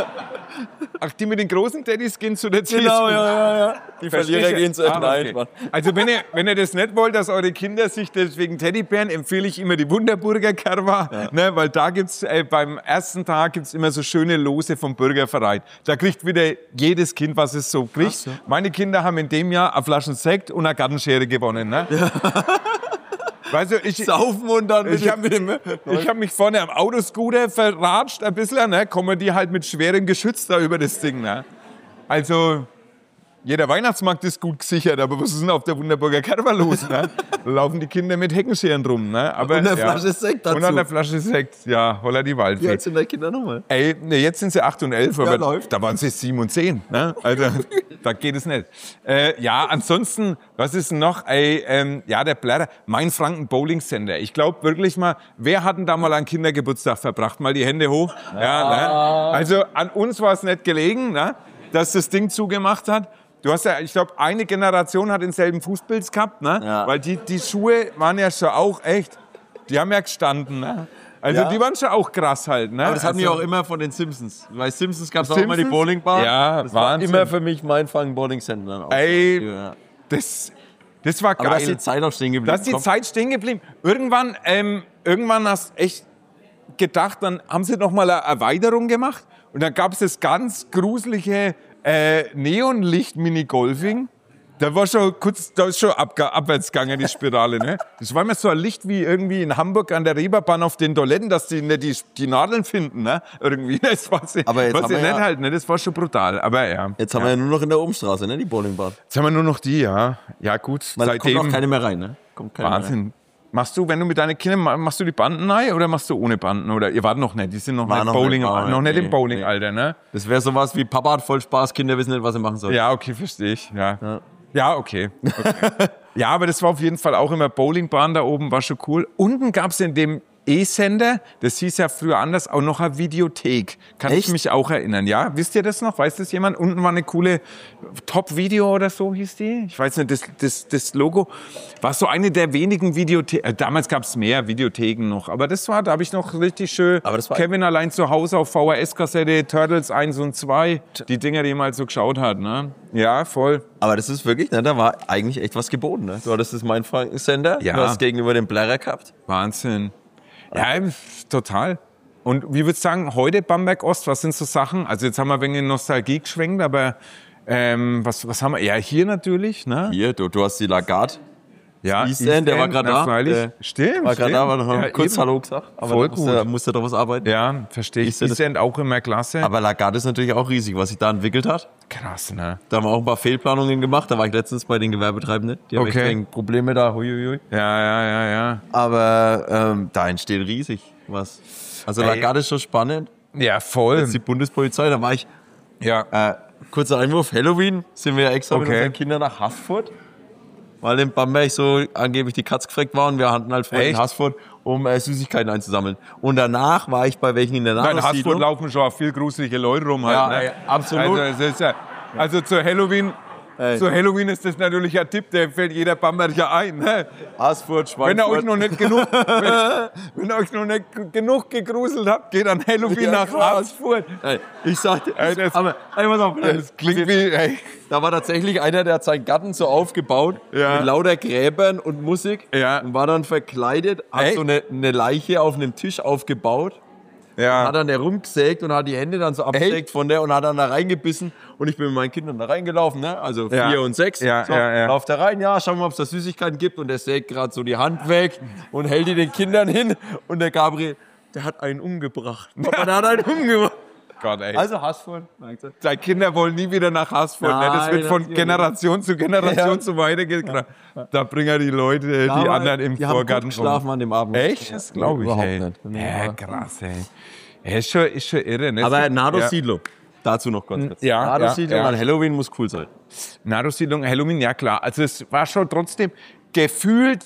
Ach, die mit den großen Teddys gehen zu der C S U. Genau, ja, ja, ja. Die Verstehst Verlierer du? gehen zu Ah, Nein, okay. Mann. Also wenn ihr, wenn ihr das nicht wollt, dass eure Kinder sich deswegen Teddybären, empfehle ich immer die Wunderburger Kerwa, ne, weil da gibt's äh, beim ersten Tag gibt's immer so schöne Lose vom Bürgerverein. Da kriegt wieder jedes Kind, was es so kriegt. so. Meine Kinder haben in dem Jahr eine Flasche Sekt und eine Gartenschere gewonnen. Ne? Weißt du, ich, Saufen und dann ich habe hab mich vorne am Autoscooter verratscht ein bisschen, ne? Kommen die halt mit schwerem Geschütz da über das Ding. Ne? Also, jeder Weihnachtsmarkt ist gut gesichert, aber was ist denn auf der Wunderburger Kerwa los? Ne? Da laufen die Kinder mit Heckenscheren rum. Ne? Aber, Und eine Flasche Sekt dazu. Und an der Flasche Sekt, ja, holla die Wie Waldfee. alt sind deine Kinder nochmal? Ey, ne, jetzt sind sie acht und elf, aber läuft. da waren sie sieben und zehn. Ne? Also, da geht es nicht. Äh, ja, ansonsten, was ist denn noch? Ey, ähm, ja, der Blätter, Main Franken Bowling Center. Ich glaube wirklich mal, wer hat denn da mal einen Kindergeburtstag verbracht? Mal die Hände hoch. Ja, ne? Also, an uns war es nicht gelegen, ne? Dass das Ding zugemacht hat. Du hast ja, ich glaube, eine Generation hat denselben Fußpilz gehabt, ne? Ja. Weil die, die Schuhe waren ja schon auch echt, die haben ja gestanden, ne? Also Ja. die waren schon auch krass halt, ne? Aber das hatten also, wir auch immer von den Simpsons. Bei Simpsons gab es auch immer die Simpsons? Bowlingbar. Ja, das war Wahnsinn. immer für mich mein Fang Bowling Center. Dann auch. Ey, Ja. das, das war Aber da ist geil. die Zeit auch stehen geblieben. Da ist die Komm. Zeit stehen geblieben. Irgendwann, ähm, irgendwann hast du echt gedacht, dann haben sie noch mal eine Erweiterung gemacht und dann gab es das ganz gruselige äh, Neonlicht-Minigolfing. Da war schon kurz, da ist schon ab, abwärts gegangen, die Spirale, ne? Das war immer so ein Licht wie irgendwie in Hamburg an der Reeperbahn auf den Toiletten, dass die nicht die, die Nadeln finden, ne? Irgendwie, das war sie, Aber jetzt was haben sie wir nicht ja- halt, ne? Das war schon brutal, aber ja. Jetzt haben wir ja nur noch in der Umstraße, ne, die Bowlingbahn. Jetzt haben wir nur noch die, ja. Ja gut, Man kommt auch seitdem, keine mehr rein, ne? Kommt keine mehr rein. Wahnsinn. Machst du, wenn du mit deinen Kindern, ma- machst du die Banden rein oder machst du ohne Banden? Oder ihr wart noch nicht, die sind noch War nicht noch Bowling, nicht, war noch nicht nee, im Bowling-Alter, ne? Das wäre sowas wie Papa hat voll Spaß, Kinder wissen nicht, was sie machen sollen. Ja, okay, verstehe ich. Ja, ja. Ja, okay. okay. Ja, aber das war auf jeden Fall auch immer Bowlingbahn da oben, war schon cool. Unten gab es in dem E-Sender, das hieß ja früher anders, auch noch eine Videothek. Kann Echt? ich mich auch erinnern, ja? Wisst ihr das noch? Weiß das jemand? Unten war eine coole Top-Video oder so hieß die. Ich weiß nicht, das, das, das Logo war so eine der wenigen Videotheken. Äh, damals gab es mehr Videotheken noch, aber das war, da habe ich noch richtig schön Aber das war- Kevin allein zu Hause auf V H S-Kassette, Turtles eins und zwei, die Dinger, die man halt so geschaut hat, ne? Ja, voll. Aber das ist wirklich, ne, da war eigentlich echt was geboten, ne? Du hattest das Mindfang-Sender, Ja. du hast gegenüber dem Blärer gehabt. Wahnsinn. Ja, total. Und wie würdest du sagen, heute Bamberg Ost, was sind so Sachen? Also jetzt haben wir ein wenig Nostalgie geschwenkt, aber ähm, was, was haben wir? Ja, hier natürlich, ne? Hier, du, du hast die Lagarde. Ja, East End, der war gerade na, da. freilich. Der Stimmt, War gerade stimmt. da, war noch ja, kurz eben. Hallo gesagt. Aber Voll da musste, gut. musste doch was arbeiten. Ja, verstehe ich. East End East End auch immer klasse. Aber Lagarde ist natürlich auch riesig, was sich da entwickelt hat. Krass, ne? Da haben wir auch ein paar Fehlplanungen gemacht. Da war ich letztens bei den Gewerbetreibenden. Die haben Okay. echt wegen Probleme da. Huiuiui. Ja, ja, ja, ja. Aber ähm, da entsteht riesig was. Also Ey. Lagarde ist schon spannend. Ja, voll. Jetzt die Bundespolizei, da war ich, Ja. äh, kurzer Einwurf, Halloween sind wir ja extra mit Okay. unseren Kindern nach Haßfurt, weil in Bamberg so angeblich die Katz gefreckt war und wir hatten halt Freunde in Echt? Haßfurt, um äh, Süßigkeiten einzusammeln. Und danach war ich bei welchen in der In Haßfurt Nahrungssiedlung. laufen schon auch viel gruselige Leute rum. Halt, Ja, ne? ey, absolut. Also, es ist ja, also zu Halloween, Ey. zu Halloween ist das natürlich ein Tipp, der fällt jeder Bamberger ein. Ne? Haßfurt, Schweinfurt. Wenn ihr euch noch nicht genug, wenn, wenn ihr euch noch nicht genug gegruselt habt, geht an Halloween Ja, nach krass. Haßfurt. Ey, ich sagte, Ey, das- aber, ey, pass auf, Das klingt wie, ey. da war tatsächlich einer, der hat seinen Garten so aufgebaut, Ja. mit lauter Gräbern und Musik. Ja. Und war dann verkleidet, hat Echt? so eine, eine Leiche auf einem Tisch aufgebaut. Ja. Hat dann herumgesägt und hat die Hände dann so abgesägt von der und hat dann da reingebissen. Und ich bin mit meinen Kindern da reingelaufen, ne? Also vier Ja. und sechs. Ja, so, ja, ja. Lauf da rein, ja, schauen wir mal, ob es da Süßigkeiten gibt. Und der sägt gerade so die Hand weg und hält die den Kindern hin. Und der Gabriel, der hat einen umgebracht. Papa, der hat einen umgebracht. Gott, ey. Also Haßvoll. Deine Kinder wollen nie wieder nach Haßfurt. Ne? Das Nein, wird von natürlich. Generation zu Generation Ja. so weitergehen. Da bringen die Leute, die Aber anderen im die haben Vorgarten gut geschlafen an dem Abend. Echt? Das glaube ich, Überhaupt ey. nicht. Ja, krass, ey. Ja, ist schon, ist schon irre. Ne? Aber ja. Nardo-Siedlung. Dazu noch ganz kurz. Ja, Nardo-Siedlung ja, ja. an Halloween muss cool sein. Nardo-Siedlung, Halloween, ja klar. Also es war schon trotzdem gefühlt,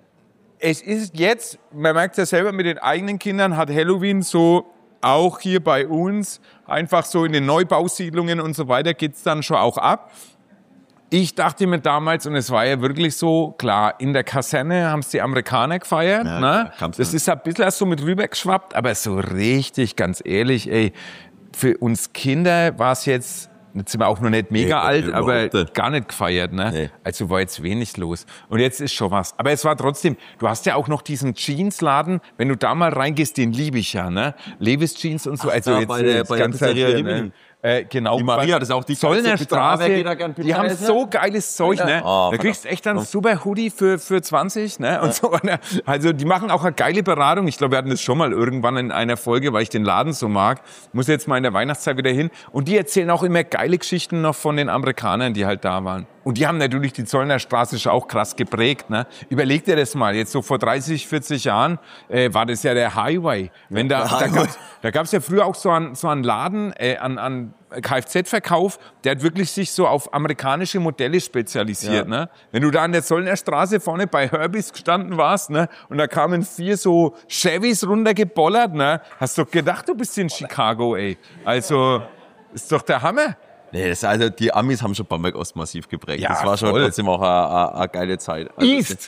es ist jetzt, man merkt ja selber mit den eigenen Kindern, hat Halloween so auch hier bei uns, einfach so in den Neubausiedlungen und so weiter geht es dann schon auch ab. Ich dachte mir damals, und es war ja wirklich so, klar, in der Kaserne haben es die Amerikaner gefeiert. Ja, ne? klar, kam's Das an. ist ein bisschen so mit rübergeschwappt, aber so richtig, ganz ehrlich, ey, für uns Kinder war es jetzt, jetzt sind wir auch noch nicht mega Nee, alt, überhaupt aber nicht. gar nicht gefeiert. Ne? Nee. Also war jetzt wenig los. Und jetzt ist schon was. Aber es war trotzdem, du hast ja auch noch diesen Jeansladen, wenn du da mal reingehst, den liebe ich ja. Ne? Levis Jeans und so. Ach, also da jetzt, bei der- jetzt bei der ganz Pizzeria halt, Rimini. ne? Äh, genau. Die Maria, bei- das ist auch die Zollner geilste Pizza. Wer Straße. geht da gern Pizza Die haben essen? so geiles Zeug. Ne? Oh, da kriegst du echt einen super Hoodie für, für zwanzig. Ne? Und so. Ne? Also die machen auch eine geile Beratung. Ich glaube, wir hatten das schon mal irgendwann in einer Folge, weil ich den Laden so mag. Muss jetzt mal in der Weihnachtszeit wieder hin. Und die erzählen auch immer geile Geschichten noch von den Amerikanern, die halt da waren. Und die haben natürlich die Zollner Straße schon auch krass geprägt. Ne? Überleg dir das mal, jetzt so vor dreißig, vierzig Jahren äh, war das ja der Highway. Wenn da, da gab's, da gab's ja früher auch so einen, so einen Laden äh, an, an Kfz-Verkauf, der hat wirklich sich so auf amerikanische Modelle spezialisiert. Ja. Ne? Wenn du da an der Zollner Straße vorne bei Herbies gestanden warst, ne? und da kamen vier so Chevys runtergebollert, ne? hast du gedacht, du bist in Chicago, ey. Also, ist doch der Hammer. Nee, das, also die Amis haben schon Bamberg Ost massiv geprägt. Ja, das war schon voll. trotzdem auch eine, eine geile Zeit. Also, East.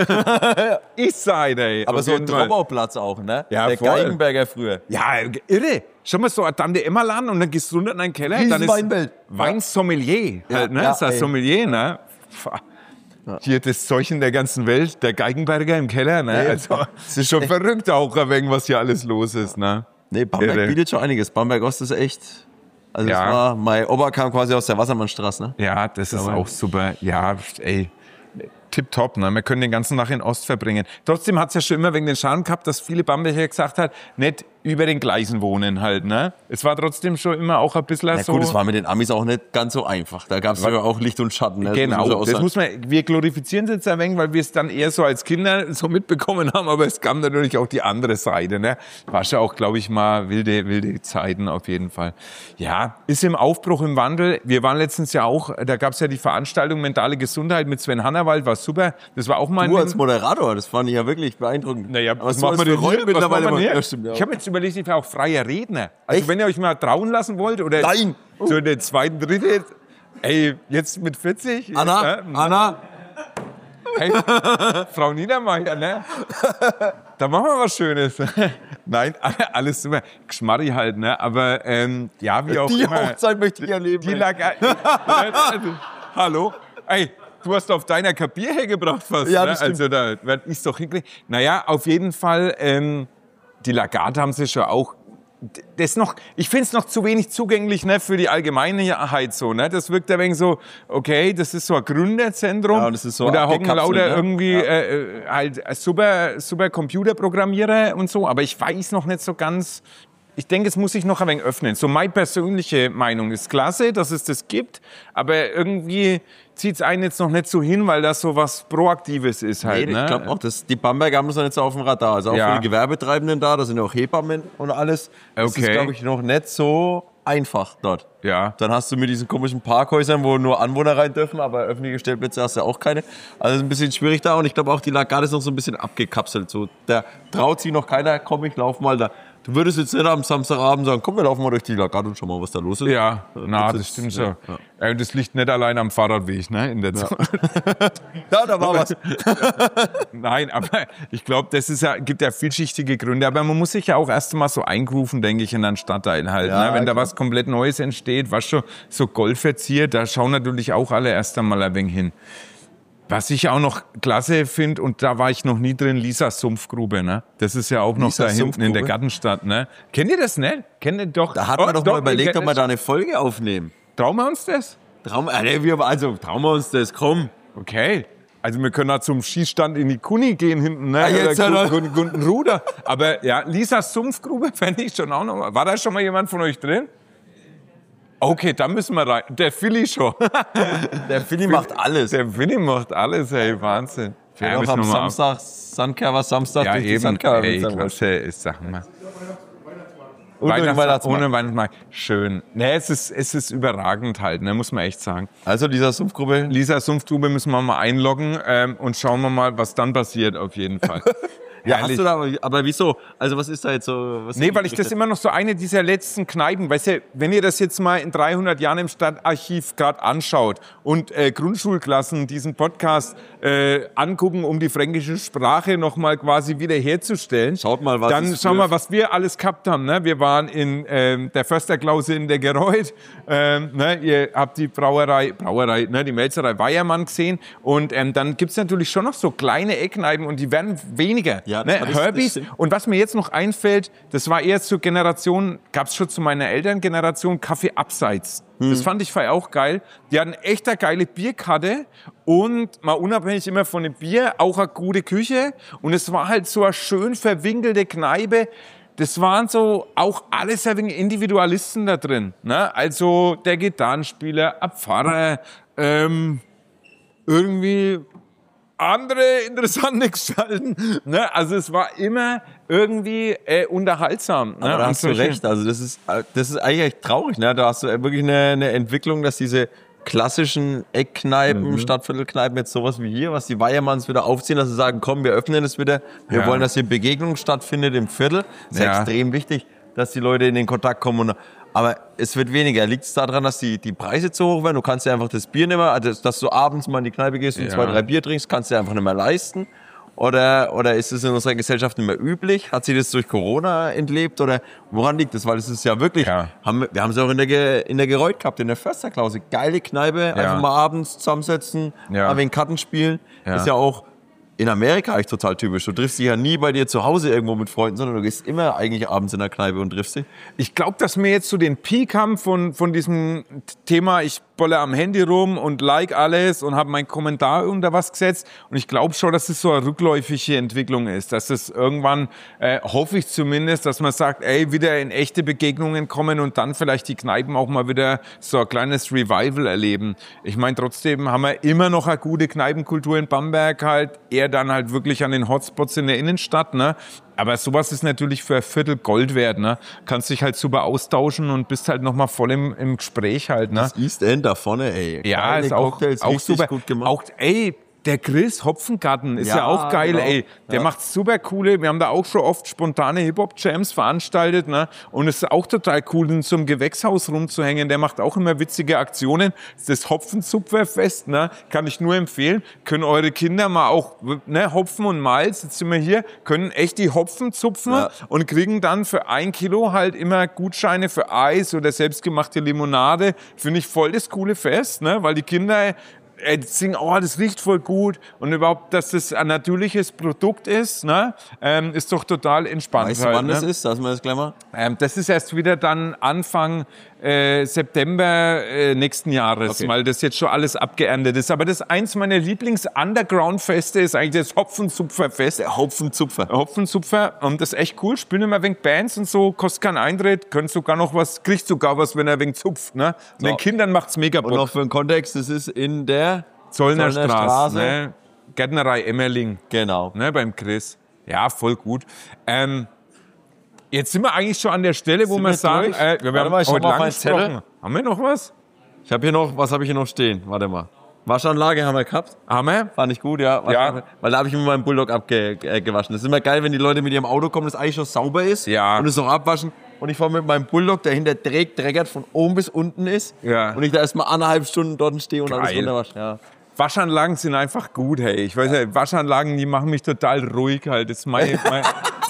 Eastside, ey. Aber Auf so ein jeden Fall. Dropout-Platz auch, ne? Ja, der voll. Geigenberger früher. Ja, irre. Schau mal so, dann der Emmerladen und dann gehst du runter in deinen Keller. Riesen Dann ist Weinbild. Weinsommelier halt, ne? ja, ist das ey. Sommelier, ne? Pff. Hier das Zeug in der ganzen Welt, der Geigenberger im Keller, ne? Ja. Also, es ist schon verrückt auch, wegen was hier alles los ist, ne? Nee, Bamberg Irre. bietet schon einiges. Bamberg Ost ist echt Also Ja. das war, mein Opa kam quasi aus der Wassermannstraße, ne? Ja, das ist Aber- auch super. Ja, ey, tipptopp. Ne? Wir können den ganzen Tag in Ost verbringen. Trotzdem hat es ja schon immer wegen den Charme gehabt, dass viele Bamberger gesagt hat, nicht über den Gleisen wohnen halt. Ne? Es war trotzdem schon immer auch ein bisschen Na so... gut, das war mit den Amis auch nicht ganz so einfach. Da gab es ja auch Licht und Schatten. Ne? Genau, muss man auch das sagen. muss man, wir glorifizieren es jetzt ein wenig, weil wir es dann eher so als Kinder so mitbekommen haben, aber es kam natürlich auch die andere Seite. Ne? War schon auch, glaube ich, mal wilde, wilde Zeiten auf jeden Fall. Ja, ist im Aufbruch, im Wandel. Wir waren letztens ja auch, da gab es ja die Veranstaltung Mentale Gesundheit mit Sven Hannawald, war super. Das war auch mal Du ein... als Moderator, das fand ich ja wirklich beeindruckend. Naja, Aber was so machen wir als denn Rollen hier? Was mittlerweile machen wir mal- hier? Ja, stimmt, ja. Ich habe jetzt überlegt, ich wäre auch freier Redner. Also Echt? wenn ihr euch mal trauen lassen wollt oder Nein! so in der zweiten, dritte, ey, jetzt mit vierzig. Anna, äh, Anna, Hey, Frau Niedermeyer, ne? Da machen wir was Schönes. Nein, alles super. Geschmarri halt, ne? Aber ähm, ja, wie auch die immer. Hochzeit möchte ich erleben. Die ey. lag. Hallo? Ey, du hast auf deiner Kapier hergebracht fast. Ja, ne? das stimmt. Also da werd ich's doch hinkriegen. Naja, auf jeden Fall, ähm, die Lagarde haben sie schon auch. Das noch, ich finde es noch zu wenig zugänglich, ne, für die Allgemeinheit so, ne? Das wirkt ein wenig so, okay, das ist so ein Gründerzentrum. Ja, und das ist so und da hocken abgekapselt, lauter ne? irgendwie Ja. äh, äh, halt super, super Computerprogrammierer und so, aber ich weiß noch nicht so ganz. Ich denke, es muss sich noch ein wenig öffnen. So meine persönliche Meinung ist klasse, dass es das gibt, aber irgendwie zieht es einen jetzt noch nicht so hin, weil das so was Proaktives ist halt. Nee, ne? ich glaube auch, dass die Bamberger haben das noch nicht so auf dem Radar. Also auch Ja. für die Gewerbetreibenden da, da sind ja auch Hebammen und alles. Das ist, Okay. glaube ich, noch nicht so einfach dort. Ja. Dann hast du mit diesen komischen Parkhäusern, wo nur Anwohner rein dürfen, aber öffentliche Stellplätze hast du ja auch keine. Also ist ein bisschen schwierig da und ich glaube auch, die Lagarde ist noch so ein bisschen abgekapselt. So, da traut sich noch keiner, komm, ich lauf mal da. Du würdest jetzt nicht am Samstagabend sagen, komm, wir laufen mal durch die Lagarde und schauen mal, was da los ist. Ja, na, das das ist- stimmt ja, schon. Ja. Und das liegt nicht allein am Fahrradweg, ne, in der Zone. Ja, da war was. Nein, aber ich glaube, das ist ja, gibt ja vielschichtige Gründe. Aber man muss sich ja auch erst mal so eingrooven, denke ich, in einen Stadtteil halt. Ja, ne? Wenn da klar. was komplett Neues entsteht, was schon so Gold verziert, da schauen natürlich auch alle erst einmal ein wenig hin. Was ich auch noch klasse finde, und da war ich noch nie drin, Lisas Sumpfgrube, ne? Das ist ja auch noch Lisas da hinten in der Sumpfgrube? Gartenstadt, ne? Kennt ihr das nicht? Kennt ihr doch? Da hat Oh, man doch, doch, mal überlegt, ihr ob wir kennt da eine Folge aufnehmen. das. Trauen wir uns das? Traum, äh, nee, wir, also trauen wir uns das, komm. Okay. Also wir können da zum Schießstand in die Kuni gehen hinten, ne? Ah, jetzt Oder hat er- Gun- Gun- Gun- Ruder. Aber ja, Lisas Sumpfgrube fände ich schon auch noch mal. War da schon mal jemand von euch drin? Okay, da müssen wir rein. Der Philly schon. Der Philly macht alles. Der Philly macht alles, ey, Wahnsinn. Ja, müssen am wir mal ab- Samstag, Sandkerber Samstag Ja, durch die eben. Sandkerber. Ey, klasse ist, sag mal. Und durch den Weihnachtsmarkt. Ohne Weihnachtsmarkt. Schön. Ne, es ist, es ist überragend halt, ne, muss man echt sagen. Also dieser Sumpfgruppe. Lisa Sumpfgrube müssen wir mal einloggen ähm, und schauen wir mal, was dann passiert auf jeden Fall. Ja, Herrlich. hast du da, aber, aber wieso? Also was ist da jetzt so? Was Nee, weil ich das immer noch so eine dieser letzten Kneipen, weißt du, wenn ihr das jetzt mal in dreihundert Jahren im Stadtarchiv gerade anschaut und äh, Grundschulklassen diesen Podcast äh, angucken, um die fränkische Sprache nochmal quasi wiederherzustellen. Schaut mal, was Dann es schau für- mal, was wir alles gehabt haben. Ne? Wir waren in ähm, der Försterklause in der Gereuth. Ähm, ne? Ihr habt die Brauerei, Brauerei, ne? die Melzerei Weiermann gesehen. Und ähm, dann gibt's natürlich schon noch so kleine Eckkneipen und die werden weniger. Ja, das ne? hab ich- das Herbies. stimmt. Und was mir jetzt noch einfällt, das war eher zur Generation, gab's schon zu meiner Elterngeneration, Kaffee Abseits. Das fand ich auch geil. Die hatten echt eine geile Bierkarte und mal unabhängig immer von dem Bier, auch eine gute Küche. Und es war halt so eine schön verwinkelte Kneipe. Das waren so auch alles ein wenig Individualisten da drin. Ne? Also der Gitarrenspieler, ein Pfarrer, ähm, irgendwie andere interessante Gestalten. Ne? Also es war immer irgendwie äh, unterhaltsam. Ne? Aber da Und hast du solche- recht. Also das ist, das ist eigentlich echt traurig. Ne? Da hast du wirklich eine, eine Entwicklung, dass diese klassischen Eckkneipen, Mhm. Stadtviertelkneipen, jetzt sowas wie hier, was die Weiermanns wieder aufziehen, dass sie sagen, komm, wir öffnen es wieder. Wir Ja. wollen, dass hier Begegnung stattfindet im Viertel. Das ist Ja. extrem wichtig, dass die Leute in den Kontakt kommen. Und, aber es wird weniger. Liegt es daran, dass die, die Preise zu hoch werden? Du kannst dir einfach das Bier nicht mehr, also dass du abends mal in die Kneipe gehst und Ja. zwei, drei Bier trinkst, kannst du dir einfach nicht mehr leisten. Oder, oder ist es in unserer Gesellschaft nicht mehr üblich? Hat sie das durch Corona entlebt? Oder woran liegt das? Weil es ist ja wirklich, Ja. haben, wir haben es auch in der, Ge, in der Gereuth gehabt, in der Försterklause. Geile Kneipe, einfach mal abends zusammensetzen, Ja. ein wenig Karten spielen. Ja. Ist ja auch in Amerika eigentlich total typisch. Du triffst dich ja nie bei dir zu Hause irgendwo mit Freunden, sondern du gehst immer eigentlich abends in der Kneipe und triffst dich. Ich glaube, dass wir jetzt so den Peak haben von, von diesem Thema, ich bolle am Handy rum und like alles und habe meinen Kommentar unter was gesetzt. Und ich glaube schon, dass es so eine rückläufige Entwicklung ist. Dass es irgendwann, äh, hoffe ich zumindest, dass man sagt, ey, wieder in echte Begegnungen kommen und dann vielleicht die Kneipen auch mal wieder so ein kleines Revival erleben. Ich meine, trotzdem haben wir immer noch eine gute Kneipenkultur in Bamberg halt, eher dann halt wirklich an den Hotspots in der Innenstadt, ne? Aber sowas ist natürlich für ein Viertel Gold wert, ne? Kannst dich halt super austauschen und bist halt nochmal voll im, im Gespräch halt, ne? Das East End da vorne, ey. Ja, Kleine ist auch, Cocktails, auch richtig super. gut gemacht. Auch, ey, der Chris Hopfengarten ist ja, Ja, auch geil, genau. ey. Der Ja. macht super coole, wir haben da auch schon oft spontane Hip-Hop-Jams veranstaltet, ne? Und es ist auch total cool, in so einem Gewächshaus rumzuhängen. Der macht auch immer witzige Aktionen. Das Hopfenzupferfest, ne? Kann ich nur empfehlen. Können eure Kinder mal auch, ne? Hopfen und Malz, jetzt sind wir hier, können echt die Hopfen zupfen Ja. und kriegen dann für ein Kilo halt immer Gutscheine für Eis oder selbstgemachte Limonade. Finde ich voll das coole Fest, ne? Weil die Kinder äh, singen, oh, das riecht voll gut. Und überhaupt, dass das ein natürliches Produkt ist, ne? ähm, ist doch total entspannt. Weißt du, halt, wann ne? das ist? Lass mal das gleich mal. Ähm, das ist erst wieder dann Anfang äh, September äh, nächsten Jahres, Okay. weil das jetzt schon alles abgeerntet ist. Aber das eins meiner Lieblings-Underground-Feste ist eigentlich das Hopfenzupferfest. Der Hopfenzupfer. Hopfenzupfer. Und das ist echt cool. Spielen immer ein wenig Bands und so, kostet keinen Eintritt, könnt sogar noch was, kriegt sogar was, wenn er ein wenig zupft. Ne? Und So. den Kindern macht's mega Und Bock. noch für den Kontext, das ist in der Zollner, Zollner Straße, Straße. ne? Gärtnerei Emmerling, Genau. ne, beim Chris. Ja, voll gut. Ähm, jetzt sind wir eigentlich schon an der Stelle, wo Sind wir wir sagen, durch? äh, wir Warte haben mal, ich schau heute mal auf lang meinen Zettel. gesprochen. Haben wir noch was? Ich habe hier noch, was habe ich hier noch stehen? Warte mal. Waschanlage haben wir gehabt. Haben wir? Fand ich gut, ja. Ja. Weil da habe ich mit meinem Bulldog abgewaschen. Das ist immer geil, wenn die Leute mit ihrem Auto kommen, das eigentlich schon sauber ist. Ja. Und es noch abwaschen. Und ich fahre mit meinem Bulldog, der hinter trägt, dreckert von oben bis unten ist. Ja. Und ich da erstmal anderthalb Stunden dort stehe und alles Geil. runterwasche. Ja. Waschanlagen sind einfach gut, hey. Ich weiß nicht, Waschanlagen, die machen mich total ruhig halt. Das ist mein, mein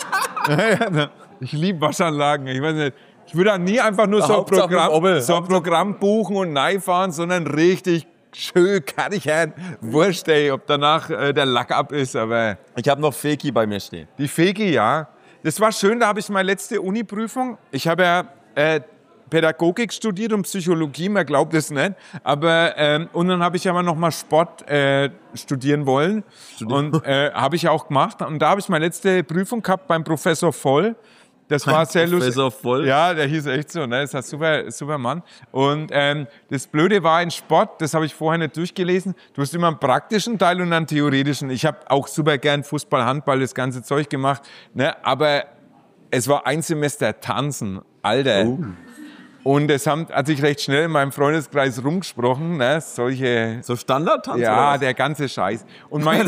ich liebe Waschanlagen. Ich weiß nicht, ich würde da nie einfach nur so ein, Hauptsache mit Programm, Obbel. so ein Programm buchen und fahren, sondern richtig schön Karrichern. Wurscht, ey, ob danach äh, der Lack ab ist, aber Ich habe noch Feki bei mir stehen. die Fegi, ja. Das war schön, da habe ich meine letzte Uni-Prüfung. Ich habe ja äh, Pädagogik studiert und Psychologie, man glaubt es nicht. Aber, ähm, und dann habe ich aber noch mal Sport äh, studieren wollen. Und äh, habe ich auch gemacht. Und da habe ich meine letzte Prüfung gehabt beim Professor Voll. Das war sehr lustig. Professor Voll? Ja, der hieß echt so, ne? Das ist ein super, super Mann. Und ähm, das Blöde war in Sport, das habe ich vorher nicht durchgelesen. Du hast immer einen praktischen Teil und einen theoretischen. Ich habe auch super gern Fußball, Handball, das ganze Zeug gemacht. Ne? Aber es war ein Semester Tanzen, Alter. Oh. Und es haben, hat sich recht schnell in meinem Freundeskreis rumgesprochen, ne? Solche. So Standardtanz? Ja, oder? der ganze Scheiß. Und mein,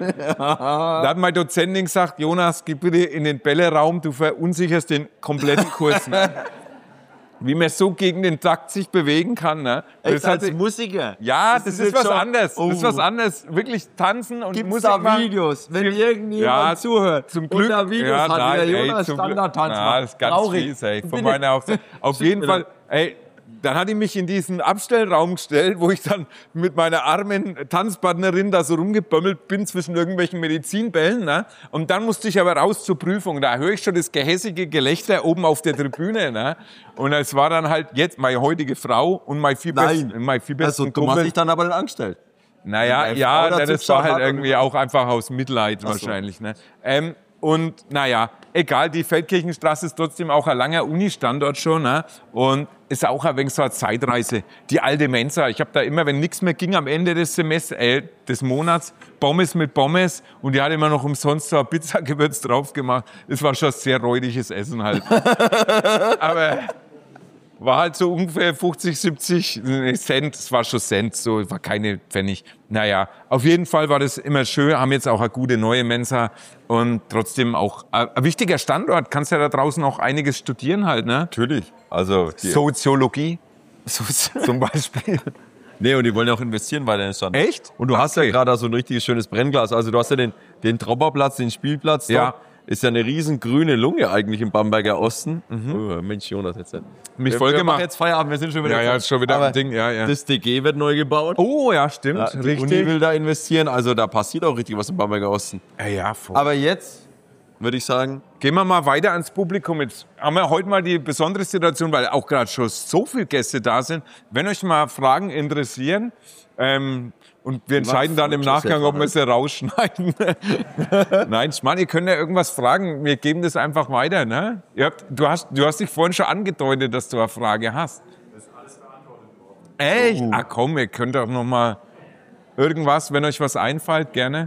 da hat meine Dozentin gesagt, Jonas, geh bitte in den Bälleraum, du verunsicherst den kompletten Kurs. Ne? Wie man so gegen den Takt sich bewegen kann. Ne? Echt, Das hat als sie- Musiker? ja, das, Das ist, ist jetzt was schon- anderes. Das ist Oh. was anderes. Wirklich tanzen und Gibt's Musik da machen. Videos, wenn Gibt- irgendjemand Ja, zuhört zum und Glück. da Videos ja, hat, nein, wie der ey, Jonas zum Glück. Standardtanz Ja, macht. das ist ganz Traurig. fies, ey. Von Bitte. meiner auch. Auf jeden bitte. Fall, ey, dann hat die mich in diesen Abstellraum gestellt, wo ich dann mit meiner armen Tanzpartnerin da so rumgebömmelt bin zwischen irgendwelchen Medizinbällen. Ne? Und dann musste ich aber raus zur Prüfung. Da höre ich schon das gehässige Gelächter oben auf der Tribüne. Ne? Und es war dann halt jetzt meine heutige Frau und mein viel Nein. besten, mein viel Also, besten du machst Kumpel. dich dann aber dann angestellt. Naja, Wenn deine ja, Frau na, dazu das war geschaut halt hat irgendwie und- auch einfach aus Mitleid so. wahrscheinlich. Ne? Ähm, und naja, egal, die Feldkirchenstraße ist trotzdem auch ein langer Uni-Standort schon. Ne? Und ist auch ein wenig so eine Zeitreise. Die alte Mensa, ich habe da immer, wenn nichts mehr ging am Ende des Semesters, äh, des Monats, Pommes mit Pommes und die hat immer noch umsonst so ein Pizzagewürz drauf gemacht. Das war schon sehr räudiges Essen halt. Aber war halt so ungefähr fünfzig, siebzig Cent, es war schon Cent, so war keine Pfennig. Naja, auf jeden Fall war das immer schön, haben jetzt auch eine gute neue Mensa und trotzdem auch ein ein wichtiger Standort, kannst ja da draußen auch einiges studieren halt, ne? Natürlich. Also, die, Soziologie zum Beispiel. nee, und die wollen ja auch investieren weiter in den Stand. Echt? Und du hast ja Okay. gerade so ein richtiges schönes Brennglas. Also du hast ja den, den Trauberplatz, den Spielplatz. Ja. Dort. ist ja eine riesen grüne Lunge eigentlich im Bamberger Osten. Mhm. Oh, Mensch, Jonas, jetzt. Mich Wir, voll wir gemacht. machen jetzt Feierabend, wir sind schon wieder... Ja, ja, ist schon wieder Aber ein Ding, ja, ja. Das D G wird neu gebaut. Oh, ja, stimmt, Ja, die Uni will da investieren, also da passiert auch richtig was im Bamberger Osten. Ja, ja, voll. Aber jetzt würde ich sagen, Gehen wir mal weiter ans Publikum. Jetzt haben wir heute mal die besondere Situation, weil auch gerade schon so viele Gäste da sind. Wenn euch mal Fragen interessieren, ähm, und wir entscheiden dann im Nachgang, ob wir sie rausschneiden. Nein, ich meine, ihr könnt ja irgendwas fragen. Wir geben das einfach weiter. Ne? Ihr habt, du, hast, du hast dich vorhin schon angedeutet, dass du eine Frage hast. Das ist alles beantwortet worden. Echt? Oh. Ah komm, ihr könnt doch noch mal irgendwas, wenn euch was einfällt, gerne.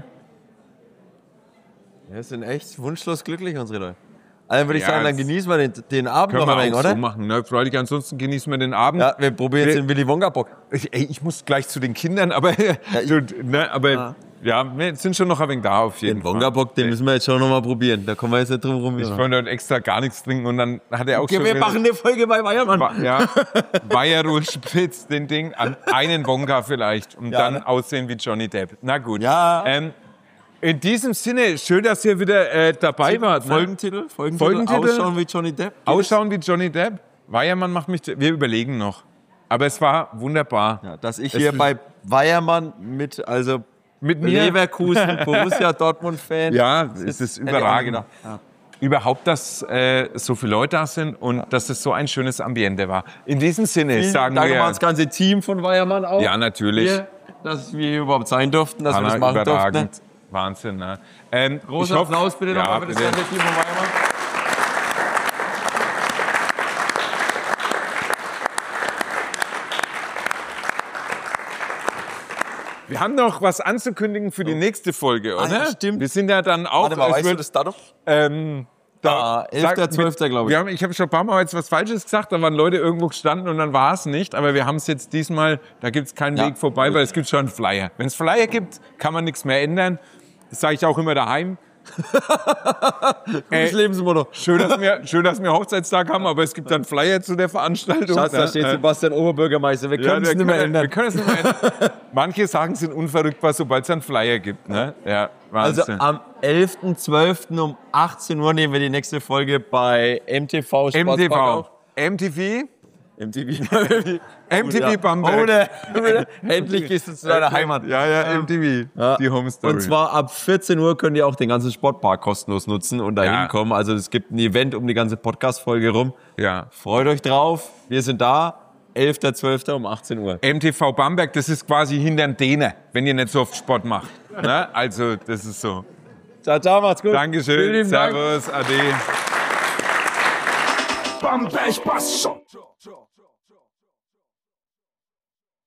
wir sind echt wunschlos glücklich, unsere Leute. Also würde ich Ja, sagen, dann jetzt genießen wir den, den Abend Können noch ein wir wenig, auch oder? so machen. Ne? Freilich, ansonsten genießen wir den Abend. Ja, wir probieren jetzt Wir- den Willy Wonka Bock. Ich, ey, ich muss gleich zu den Kindern, aber, ich- du, ne, aber Ja. ja, wir sind schon noch ein wenig da auf jeden Den Fall. Wonka Bock, den müssen wir jetzt schon noch mal probieren. Da kommen wir jetzt nicht drum rum. Ich Ja. wollte heute extra gar nichts trinken und dann hat er auch Okay, schon wir wieder- machen eine Folge bei Weiermann. Ba- ja, Bayerruhl spitzt den Ding an einen Wonka vielleicht und Ja, dann ne? aussehen wie Johnny Depp. Na gut. Ja. Ähm, in diesem Sinne, schön, dass ihr wieder äh, dabei wart. Ne? Folgentitel? Folgentitel? Folgentitel? Ausschauen wie Johnny Depp? Ausschauen wie Johnny Depp. Weiermann macht mich... Wir überlegen noch. Aber es war wunderbar. Ja, dass ich Es hier ist- bei Weiermann mit, also Mit mir? Leverkusen, Borussia Dortmund-Fan. Ja, es ist hätte ich auch nicht überragend. gedacht. Ja. Überhaupt, dass äh, so viele Leute da sind und dass es so ein schönes Ambiente war. In diesem Sinne Vielen sagen Dank wir... mal ans ganze Team von Weiermann auch. Ja, natürlich. Hier, dass wir hier überhaupt sein durften, dass wir Hanna, das machen überragend. durften. Wahnsinn, ne? Ähm, Großer ich hoffe- Applaus bitte ja, nochmal für das bitte. ganze Team von Weiermann. Wir haben noch was anzukündigen für die nächste Folge, oder? ja, stimmt. Wir sind ja dann auch... Warte mal, es weißt du wird- das Datum? Ähm, da, Ah, elfter, zwölfter glaube ich. Wir haben, ich habe schon ein paar Mal jetzt was Falsches gesagt, da waren Leute irgendwo gestanden und dann war es nicht. Aber wir haben es jetzt diesmal, da gibt es keinen Ja. Weg vorbei, weil es gibt schon einen Flyer. Wenn es Flyer gibt, kann man nichts mehr ändern. Das sage ich auch immer daheim. Gutes Lebensmotto. Schön, dass wir, schön, dass wir Hochzeitstag haben, aber es gibt dann Flyer zu der Veranstaltung. Schatz, da Ja, steht äh, Sebastian Oberbürgermeister. Wir ja, können es wir nicht mehr können- ändern. Wir können es nicht mehr ändern. Manche Sachen sind unverrückbar, sobald es einen Flyer gibt. Ne? Ja, Also Wahnsinn. am elften zwölften um achtzehn Uhr nehmen wir die nächste Folge bei M T V M T Sportspark V. auf. M T V. M T V. M T V Ja. Bamberg. Ohne, ohne, endlich gehst du zu deiner Heimat. Ja, ja, M T V. Ja. Die Home Story. Und zwar ab vierzehn Uhr könnt ihr auch den ganzen Sportpark kostenlos nutzen und da Ja. hinkommen. Also es gibt ein Event um die ganze Podcast-Folge rum. ja. Freut euch drauf. Wir sind da. elfter zwölfter um achtzehn Uhr. M T V Bamberg, das ist quasi hinterm Däner, wenn ihr nicht so oft Sport macht. Ne? Also, das ist so. Ciao, ciao, macht's gut. Vielen Dankeschön. lieben Dank. Servus, Ade. Bamberg passt schon.